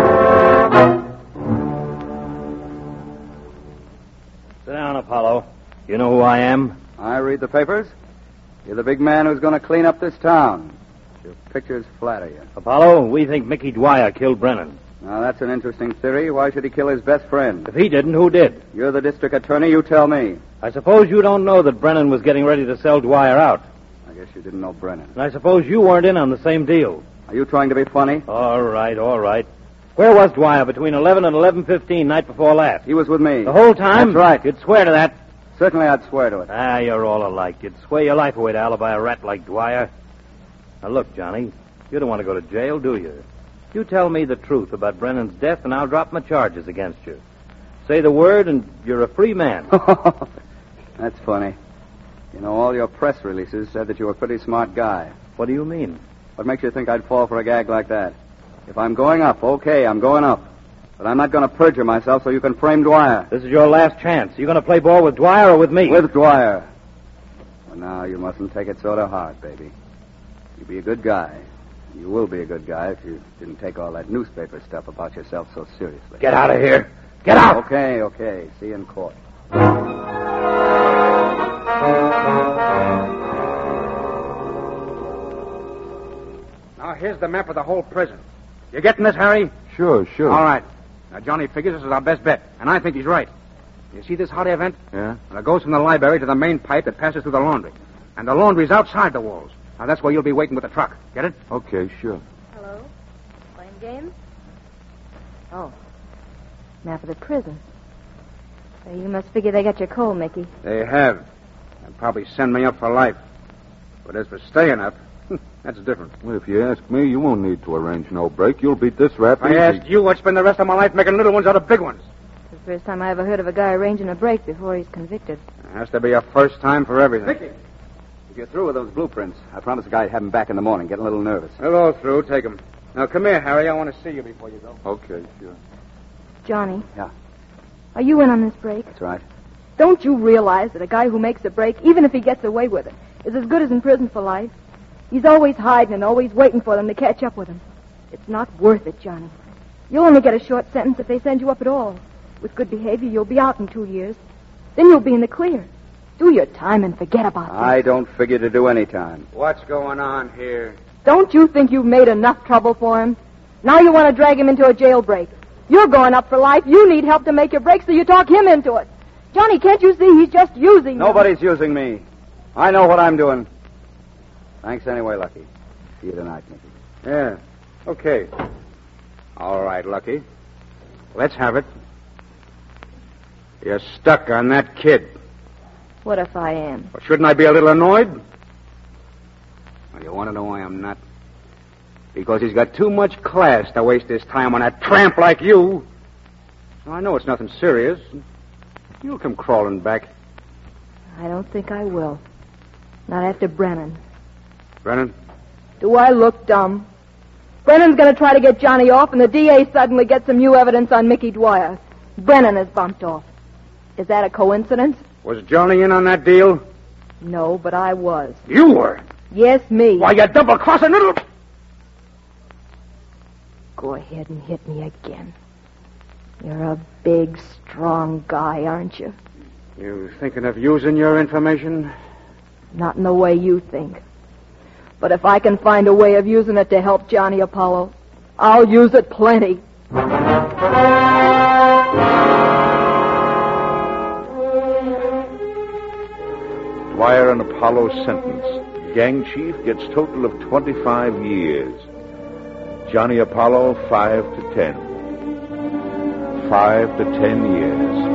Speaker 15: Sit down, Apollo. You know who I am?
Speaker 4: I read the papers. You're the big man who's going to clean up this town. Your pictures flatter you.
Speaker 15: Apollo, we think Mickey Dwyer killed Brennan.
Speaker 4: Now, that's an interesting theory. Why should he kill his best friend?
Speaker 15: If he didn't, who did?
Speaker 4: You're the district attorney. You tell me.
Speaker 15: I suppose you don't know that Brennan was getting ready to sell Dwyer out.
Speaker 4: I guess you didn't know Brennan.
Speaker 15: And I suppose you weren't in on the same deal.
Speaker 4: Are you trying to be funny?
Speaker 15: All right, all right. Where was Dwyer between eleven and eleven fifteen night before last?
Speaker 4: He was with me.
Speaker 15: The whole time?
Speaker 4: That's right.
Speaker 15: You'd swear to that?
Speaker 4: Certainly I'd swear to it.
Speaker 15: Ah, you're all alike. You'd swear your life away to alibi a rat like Dwyer. Now, look, Johnny, you don't want to go to jail, do you? You tell me the truth about Brennan's death, and I'll drop my charges against you. Say the word, and you're a free man.
Speaker 4: That's funny. You know, all your press releases said that you were a pretty smart guy.
Speaker 15: What do you mean?
Speaker 4: What makes you think I'd fall for a gag like that? If I'm going up, okay, I'm going up. But I'm not going to perjure myself so you can frame Dwyer.
Speaker 15: This is your last chance. You going to play ball with Dwyer or with me?
Speaker 4: With Dwyer. Well, now, you mustn't take it so to heart, baby. You be a good guy. You will be a good guy if you didn't take all that newspaper stuff about yourself so seriously.
Speaker 15: Get out of here. Get out!
Speaker 4: Okay, okay. See you in court.
Speaker 12: Now, here's the map of the whole prison. You getting this, Harry?
Speaker 2: Sure, sure.
Speaker 12: All right. Now, Johnny figures this is our best bet, and I think he's right. You see this hot air vent?
Speaker 2: Yeah?
Speaker 12: Well, it goes from the library to the main pipe that passes through the laundry. And the laundry's outside the walls. Now, that's where you'll be waiting with the truck. Get it?
Speaker 2: Okay, sure.
Speaker 8: Hello? Playing games? Oh. Now for the prison. So you must figure they got your coal, Mickey.
Speaker 12: They have. They'll probably send me up for life. But as for staying up, that's different.
Speaker 2: Well, if you ask me, you won't need to arrange no break. You'll beat this rap
Speaker 12: I
Speaker 2: easy.
Speaker 12: asked you, I'd spend the rest of my life making little ones out of big ones.
Speaker 8: It's the first time I ever heard of a guy arranging a break before he's convicted.
Speaker 12: There has to be a first time for everything.
Speaker 4: Mickey! If you're through with those blueprints, I promised the guy I'd have him back in the morning. Getting a little nervous.
Speaker 12: We're all through. Take him. Now, come here, Harry. I want to see you before you go.
Speaker 2: Okay, sure.
Speaker 8: Johnny.
Speaker 4: Yeah.
Speaker 8: Are you in on this break?
Speaker 4: That's right.
Speaker 8: Don't you realize that a guy who makes a break, even if he gets away with it, is as good as in prison for life? He's always hiding and always waiting for them to catch up with him. It's not worth it, Johnny. You'll only get a short sentence if they send you up at all. With good behavior, you'll be out in two years. Then you'll be in the clear. Do your time and forget about it.
Speaker 4: I don't figure to do any time.
Speaker 12: What's going on here?
Speaker 8: Don't you think you've made enough trouble for him? Now you want to drag him into a jailbreak. You're going up for life. You need help to make your break, so you talk him into it. Johnny, can't you see he's just using you?
Speaker 4: Nobody's using me. I know what I'm doing. Thanks anyway, Lucky. See you tonight, Mickey.
Speaker 12: Yeah. Okay. All right, Lucky. Let's have it. You're stuck on that kid.
Speaker 8: What if I am?
Speaker 12: Well, shouldn't I be a little annoyed? Well, you want to know why I'm not? Because he's got too much class to waste his time on a tramp like you. I know it's nothing serious. You'll come crawling back.
Speaker 8: I don't think I will. Not after Brennan.
Speaker 12: Brennan?
Speaker 8: Do I look dumb? Brennan's going to try to get Johnny off, and the D A suddenly gets some new evidence on Mickey Dwyer. Brennan is bumped off. Is that a coincidence?
Speaker 12: Was Johnny in on that deal?
Speaker 8: No, but I was.
Speaker 12: You were?
Speaker 8: Yes, me.
Speaker 12: Why, you double-crossing little...
Speaker 8: Go ahead and hit me again. You're a big, strong guy, aren't you?
Speaker 12: You thinking of using your information?
Speaker 8: Not in the way you think. But if I can find a way of using it to help Johnny Apollo, I'll use it plenty.
Speaker 3: Dwyer and Apollo sentence. Gang chief gets total of twenty-five years. Johnny Apollo, five to ten. Five to ten years.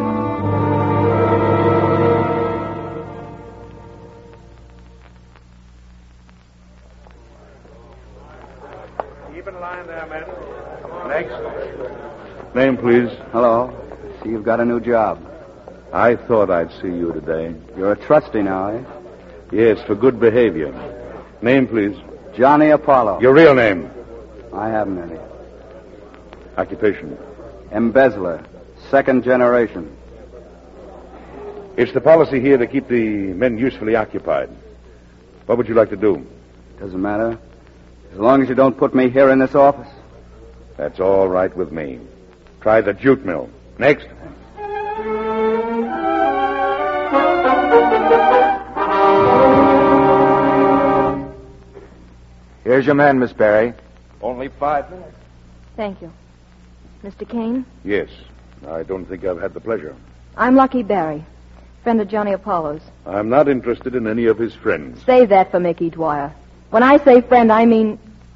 Speaker 2: Even line there, man. Next.
Speaker 3: Name, please.
Speaker 4: Hello. See, you've got a new job.
Speaker 3: I thought I'd see you today.
Speaker 4: You're a trustee now, eh?
Speaker 3: Yes, for good behavior. Name, please.
Speaker 4: Johnny Apollo.
Speaker 3: Your real name?
Speaker 4: I haven't any.
Speaker 3: Occupation?
Speaker 4: Embezzler. Second generation.
Speaker 3: It's the policy here to keep the men usefully occupied. What would you like to do?
Speaker 4: Doesn't matter. As long as you don't put me here in this office.
Speaker 3: That's all right with me. Try the jute mill. Next.
Speaker 14: Here's your man, Miss Barry.
Speaker 3: Only five minutes.
Speaker 8: Thank you. Mister Kane?
Speaker 3: Yes. I don't think I've had the pleasure.
Speaker 8: I'm Lucky Barry, friend of Johnny Apollo's.
Speaker 3: I'm not interested in any of his friends.
Speaker 8: Save that for Mickey Dwyer. When I say friend, I mean...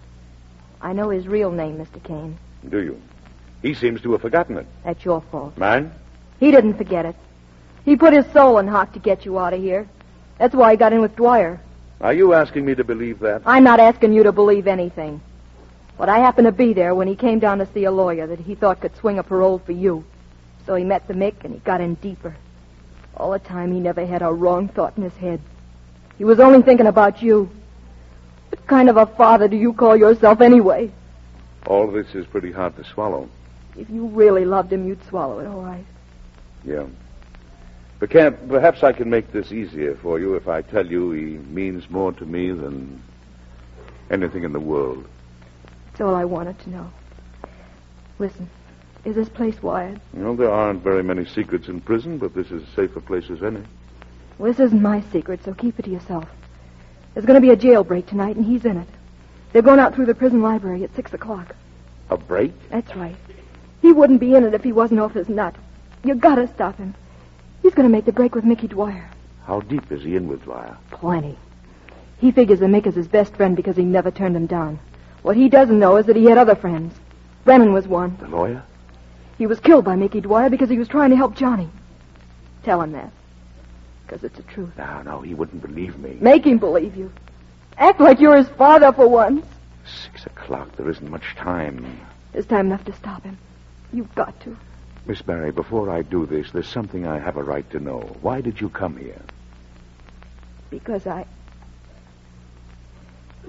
Speaker 8: I know his real name, Mister Kane.
Speaker 3: Do you? He seems to have forgotten it.
Speaker 8: That's your fault.
Speaker 3: Mine?
Speaker 8: He didn't forget it. He put his soul in hock to get you out of here. That's why he got in with Dwyer.
Speaker 3: Are you asking me to believe that?
Speaker 8: I'm not asking you to believe anything. But I happened to be there when he came down to see a lawyer that he thought could swing a parole for you. So he met the Mick and he got in deeper. All the time he never had a wrong thought in his head. He was only thinking about you. What kind of a father do you call yourself anyway?
Speaker 3: All this is pretty hard to swallow.
Speaker 8: If you really loved him, you'd swallow it, all right.
Speaker 3: Yeah. But can't, perhaps I can make this easier for you if I tell you he means more to me than anything in the world.
Speaker 8: That's all I wanted to know. Listen, is this place wired?
Speaker 3: You know, there aren't very many secrets in prison, but this is as safe a place as any.
Speaker 8: Well, this isn't my secret, so keep it to yourself. There's going to be a jailbreak tonight, and he's in it. They're going out through the prison library at six o'clock.
Speaker 3: A break?
Speaker 8: That's right. He wouldn't be in it if he wasn't off his nut. You gotta stop him. He's going to make the break with Mickey Dwyer.
Speaker 3: How deep is he in with Dwyer?
Speaker 8: Plenty. He figures that Mick is his best friend because he never turned him down. What he doesn't know is that he had other friends. Brennan was one.
Speaker 3: The lawyer?
Speaker 8: He was killed by Mickey Dwyer because he was trying to help Johnny. Tell him that. Because it's the truth.
Speaker 3: No, no, he wouldn't believe me.
Speaker 8: Make him believe you. Act like you're his father for once.
Speaker 3: Six o'clock. There isn't much time.
Speaker 8: There's time enough to stop him. You've got to.
Speaker 3: Miss Barry, before I do this, there's something I have a right to know. Why did you come here?
Speaker 8: Because I...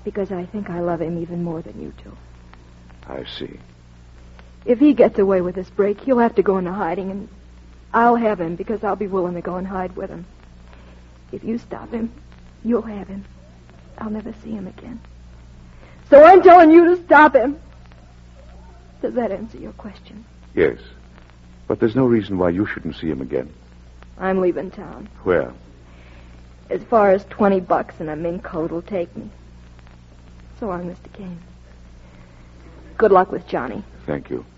Speaker 8: Because I think I love him even more than you do.
Speaker 3: I see.
Speaker 8: If he gets away with this break, he'll have to go into hiding, and I'll have him because I'll be willing to go and hide with him. If you stop him, you'll have him. I'll never see him again. So I'm telling you to stop him. Does that answer your question?
Speaker 3: Yes. But there's no reason why you shouldn't see him again.
Speaker 8: I'm leaving town.
Speaker 3: Where?
Speaker 8: As far as twenty bucks and a mink coat will take me. So long, Mister Kane. Good luck with Johnny.
Speaker 3: Thank you.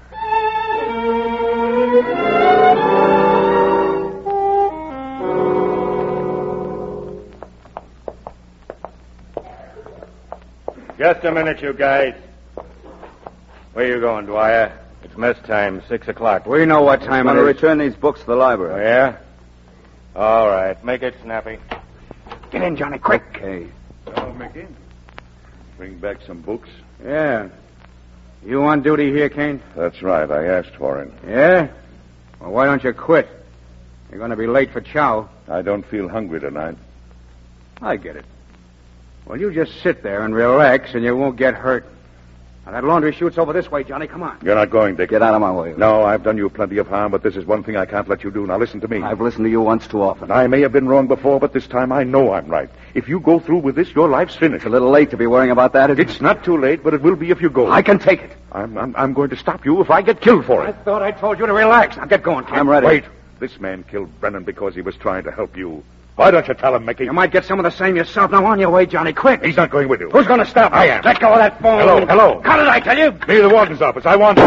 Speaker 15: Just a minute, you guys. Where you going, Dwyer? It's mess time, six o'clock.
Speaker 12: We know what time
Speaker 4: I'm
Speaker 12: it
Speaker 4: going to
Speaker 12: is.
Speaker 4: return these books to the library.
Speaker 15: Oh, yeah? All right, make it snappy.
Speaker 12: Get in, Johnny, quick.
Speaker 4: Okay.
Speaker 3: Oh, Mickey. Bring back some books.
Speaker 12: Yeah. You on duty here, Kane?
Speaker 3: That's right. I asked for it.
Speaker 12: Yeah? Well, why don't you quit? You're going to be late for chow.
Speaker 3: I don't feel hungry tonight.
Speaker 12: I get it. Well, you just sit there and relax, and you won't get hurt. Now, that laundry chute's over this way, Johnny. Come on.
Speaker 3: You're not going, Dick.
Speaker 4: Get out of my way.
Speaker 3: No, I've done you plenty of harm, but this is one thing I can't let you do. Now listen to me.
Speaker 4: I've listened to you once too often.
Speaker 3: I may have been wrong before, but this time I know I'm right. If you go through with this, your life's finished.
Speaker 4: It's a little late to be worrying about that, isn't it?
Speaker 3: It's not too late, but it will be if you go.
Speaker 12: I can take it.
Speaker 3: I'm, I'm, I'm going to stop you if I get killed for
Speaker 12: I
Speaker 3: it.
Speaker 12: thought I told you to relax. Now, get going, Kane.
Speaker 4: I'm ready.
Speaker 3: Wait. This man killed Brennan because he was trying to help you. Why don't you tell him, Mickey?
Speaker 12: You might get some of the same yourself. Now, on your way, Johnny, quick.
Speaker 3: He's not going with you.
Speaker 12: Who's going to stop him?
Speaker 3: I am.
Speaker 12: Let go of that phone.
Speaker 3: Hello, hello.
Speaker 12: Cut it, I tell you.
Speaker 3: Me, the warden's office. I want...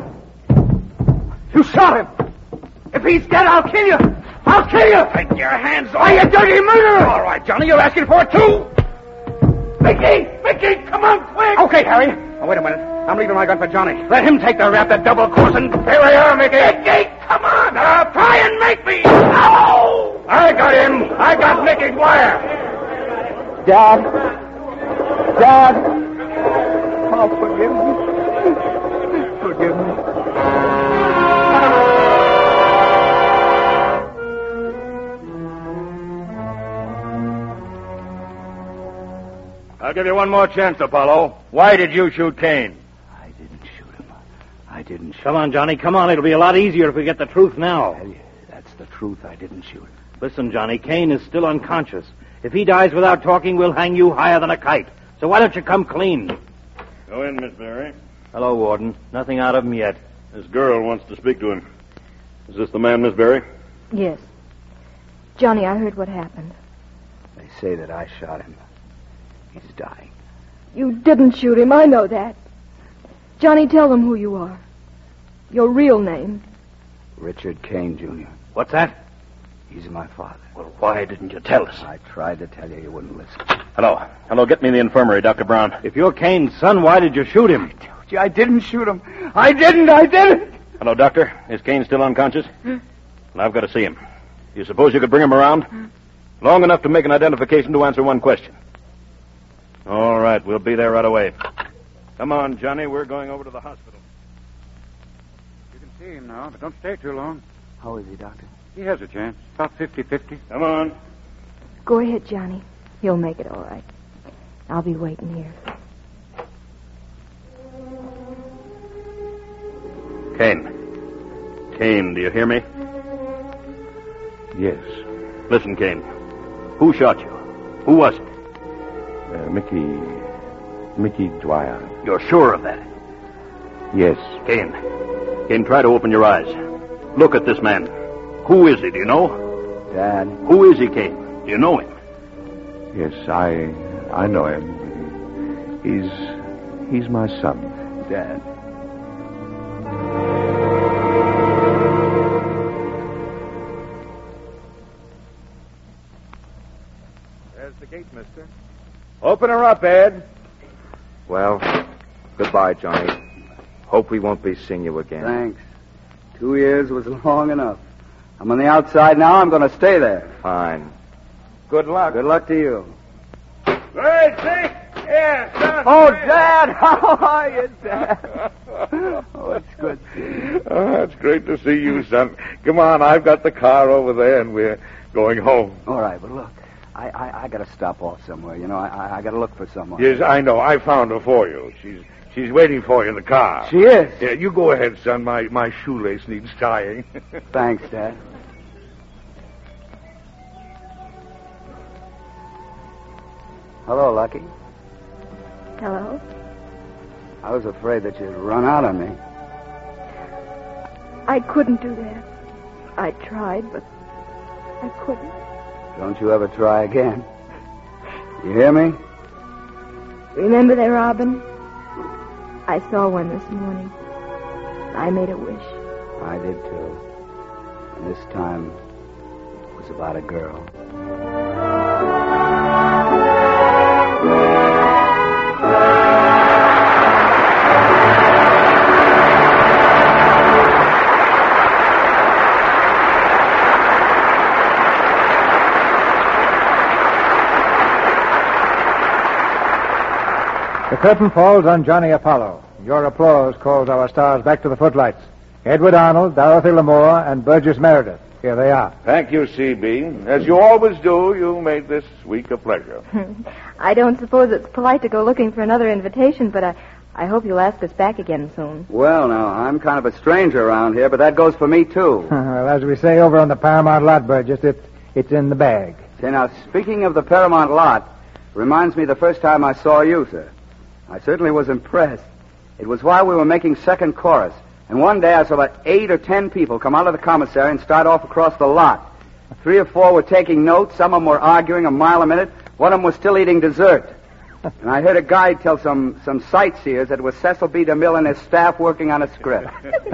Speaker 12: You shot him. If he's dead, I'll kill you. I'll kill you. Take your hands off. Are you dirty murderer? All right, Johnny, you're asking for it, too. Mickey! Mickey, come on, quick! Okay, Harry. Oh, wait a minute. I'm leaving my gun for Johnny. Let him take the rap, that double course, and here we are, Mickey. Mickey, come on. Now, try and make me. Ow! I got him. I got Mickey Dwyer.
Speaker 9: Dad. Dad. Oh, forgive me. Forgive me.
Speaker 15: I'll give you one more chance, Apollo. Why did you shoot Kane?
Speaker 6: I didn't shoot him. I didn't shoot
Speaker 15: Come on, Johnny, come on. It'll be a lot easier if we get the truth now.
Speaker 6: him. That's the truth. I didn't shoot him.
Speaker 15: Listen, Johnny, Kane is still unconscious. If he dies without talking, we'll hang you higher than a kite. So why don't you come clean?
Speaker 3: Go in, Miss Berry.
Speaker 15: Hello, Warden. Nothing out of him yet.
Speaker 3: This girl wants to speak to him. Is this the man, Miss Berry?
Speaker 8: Yes. Johnny, I heard what happened.
Speaker 6: They say that I shot him. He's dying.
Speaker 8: You didn't shoot him. I know that. Johnny, tell them who you are. Your real name.
Speaker 6: Richard Kane, Junior
Speaker 15: What's that?
Speaker 6: He's my father.
Speaker 15: Well, why didn't you tell us?
Speaker 6: I tried to tell you. You wouldn't listen.
Speaker 15: Hello. Hello, get me in the infirmary, Doctor Brown. If you're Kane's son, why did you shoot him?
Speaker 12: I didn't shoot him. I didn't. I didn't.
Speaker 15: Hello, Doctor. Is Kane still unconscious? Hmm? Well, I've got to see him. You suppose you could bring him around? Hmm? Long enough to make an identification to answer one question. All right, we'll be there right away. Come on, Johnny. We're going over to the hospital.
Speaker 5: You can see him now, but don't stay too long.
Speaker 6: How is he, Doctor?
Speaker 5: He has a chance. About fifty-fifty.
Speaker 3: Come on.
Speaker 8: Go ahead, Johnny. He'll make it all right. I'll be waiting here.
Speaker 15: Kane. Kane, do you hear me?
Speaker 3: Yes.
Speaker 15: Listen, Kane. Who shot you? Who was it?
Speaker 3: Uh, Mickey... Mickey Dwyer.
Speaker 15: You're sure of that?
Speaker 3: Yes.
Speaker 15: Kane. Kane, try to open your eyes. Look at this man. Who is he, do you know?
Speaker 6: Dad.
Speaker 15: Who is he, Kane? Do you know him?
Speaker 3: Yes, I... I know him. He's... He's my son.
Speaker 6: Dad.
Speaker 3: There's the gate, mister.
Speaker 2: Open her up, Ed.
Speaker 14: Well, goodbye, Johnny. Hope we won't be seeing you again.
Speaker 4: Thanks. Two years was long enough. I'm on the outside now. I'm going to stay there.
Speaker 14: Fine.
Speaker 2: Good luck.
Speaker 4: Good luck to you.
Speaker 2: Hey, Dick! Yeah, son.
Speaker 4: Oh, Dad! How are you, Dad? Oh, it's good to see you.
Speaker 3: Oh, it's great to see you, son. Come on, I've got the car over there, and we're going home.
Speaker 4: All right, but look. I, I, I got to stop off somewhere. You know, I, I, I got to look for someone.
Speaker 3: Yes, I know. I found her for you. She's she's waiting for you in the car.
Speaker 4: She is?
Speaker 3: Yeah, you go ahead, son. My, my shoelace needs tying.
Speaker 4: Thanks, Dad. Hello, Lucky.
Speaker 8: Hello?
Speaker 4: I was afraid that you'd run out on me.
Speaker 8: I couldn't do that. I tried, but I couldn't.
Speaker 4: Don't you ever try again. You hear me?
Speaker 8: Remember that robin? I saw one this morning. I made a wish.
Speaker 4: I did, too. And this time, it was about a girl.
Speaker 1: The curtain falls on Johnny Apollo. Your applause calls our stars back to the footlights. Edward Arnold, Dorothy Lamour, and Burgess Meredith. Here they are.
Speaker 3: Thank you, C B. As you always do, you made this week a pleasure.
Speaker 8: I don't suppose it's polite to go looking for another invitation, but I, I hope you'll ask us back again soon.
Speaker 4: Well, now, I'm kind of a stranger around here, but that goes for me, too.
Speaker 1: Well, as we say over on the Paramount lot, Burgess, it's, it's in the bag.
Speaker 4: Say, now, speaking of the Paramount lot, reminds me of the first time I saw you, sir. I certainly was impressed. It was while we were making second chorus. And one day I saw about eight or ten people come out of the commissary and start off across the lot. Three or four were taking notes. Some of them were arguing a mile a minute. One of them was still eating dessert. And I heard a guide tell some, some sightseers that it was Cecil B. DeMille and his staff working on a script.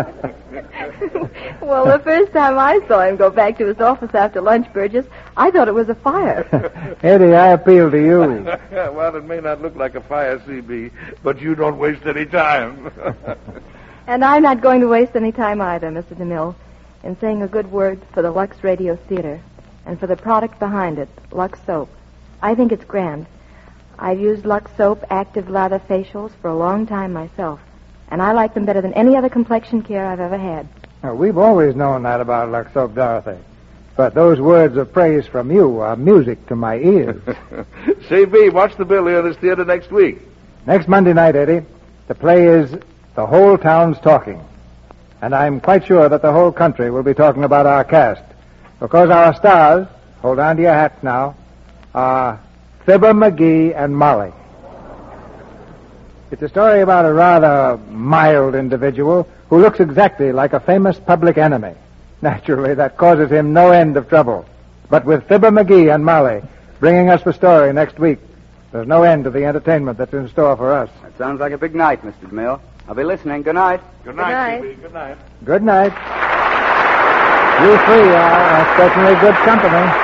Speaker 8: Well, the first time I saw him go back to his office after lunch, Burgess, I thought it was a fire.
Speaker 1: Eddie, I appeal to you.
Speaker 3: Well, it may not look like a fire, C B, but you don't waste any time.
Speaker 8: And I'm not going to waste any time either, Mister DeMille, in saying a good word for the Lux Radio Theater and for the product behind it, Lux Soap. I think it's grand. I've used Lux Soap active lather facials for a long time myself, and I like them better than any other complexion care I've ever had.
Speaker 1: Now, we've always known that about Lux Soap, Dorothy. But those words of praise from you are music to my ears.
Speaker 3: C B, watch the bill here in this theater next week.
Speaker 1: Next Monday night, Eddie, the play is The Whole Town's Talking. And I'm quite sure that the whole country will be talking about our cast. Because our stars, hold on to your hats now, are Fibber McGee and Molly. It's a story about a rather mild individual who looks exactly like a famous public enemy. Naturally, that causes him no end of trouble. But with Fibber McGee and Molly bringing us the story next week, there's no end to the entertainment that's in store for us.
Speaker 4: That sounds like a big night, Mister DeMille. I'll be listening. Good night.
Speaker 3: Good night, C B. Good night.
Speaker 1: Good night. You three are certainly good company.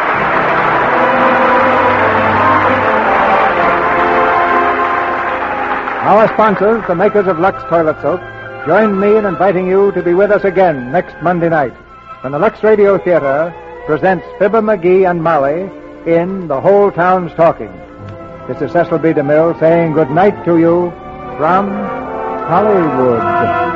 Speaker 1: Our sponsors, the makers of Lux Toilet Soap, join me in inviting you to be with us again next Monday night when the Lux Radio Theater presents Fibber McGee and Molly in The Whole Town's Talking. This is Cecil B. DeMille saying good night to you from Hollywood.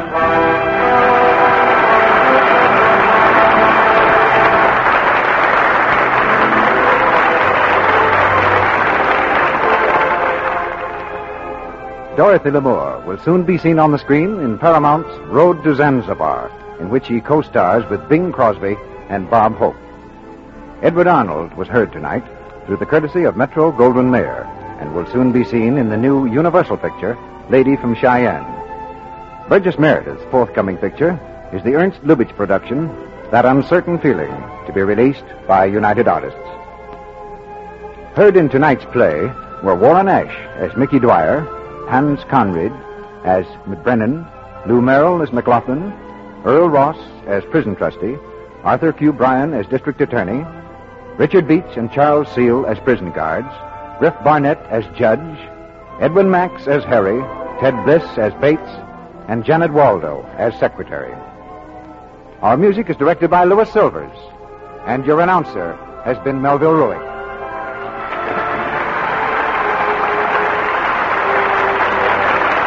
Speaker 14: Dorothy Lamour will soon be seen on the screen in Paramount's Road to Zanzibar, in which he co-stars with Bing Crosby and Bob Hope. Edward Arnold was heard tonight through the courtesy of Metro-Goldwyn-Mayer and will soon be seen in the new Universal picture, Lady from Cheyenne. Burgess Meredith's forthcoming picture is the Ernst Lubitsch production, That Uncertain Feeling, to be released by United Artists. Heard in tonight's play were Warren Ash as Mickey Dwyer, Hans Conried as McBrennan, Lou Merrill as McLaughlin, Earl Ross as prison trustee, Arthur Q. Bryan as district attorney, Richard Beach and Charles Seal as prison guards, Griff Barnett as judge, Edwin Max as Harry, Ted Bliss as Bates, and Janet Waldo as secretary. Our music is directed by Louis Silvers, and your announcer has been Melville Ruick.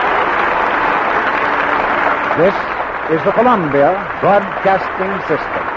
Speaker 14: This is the Columbia Broadcasting System.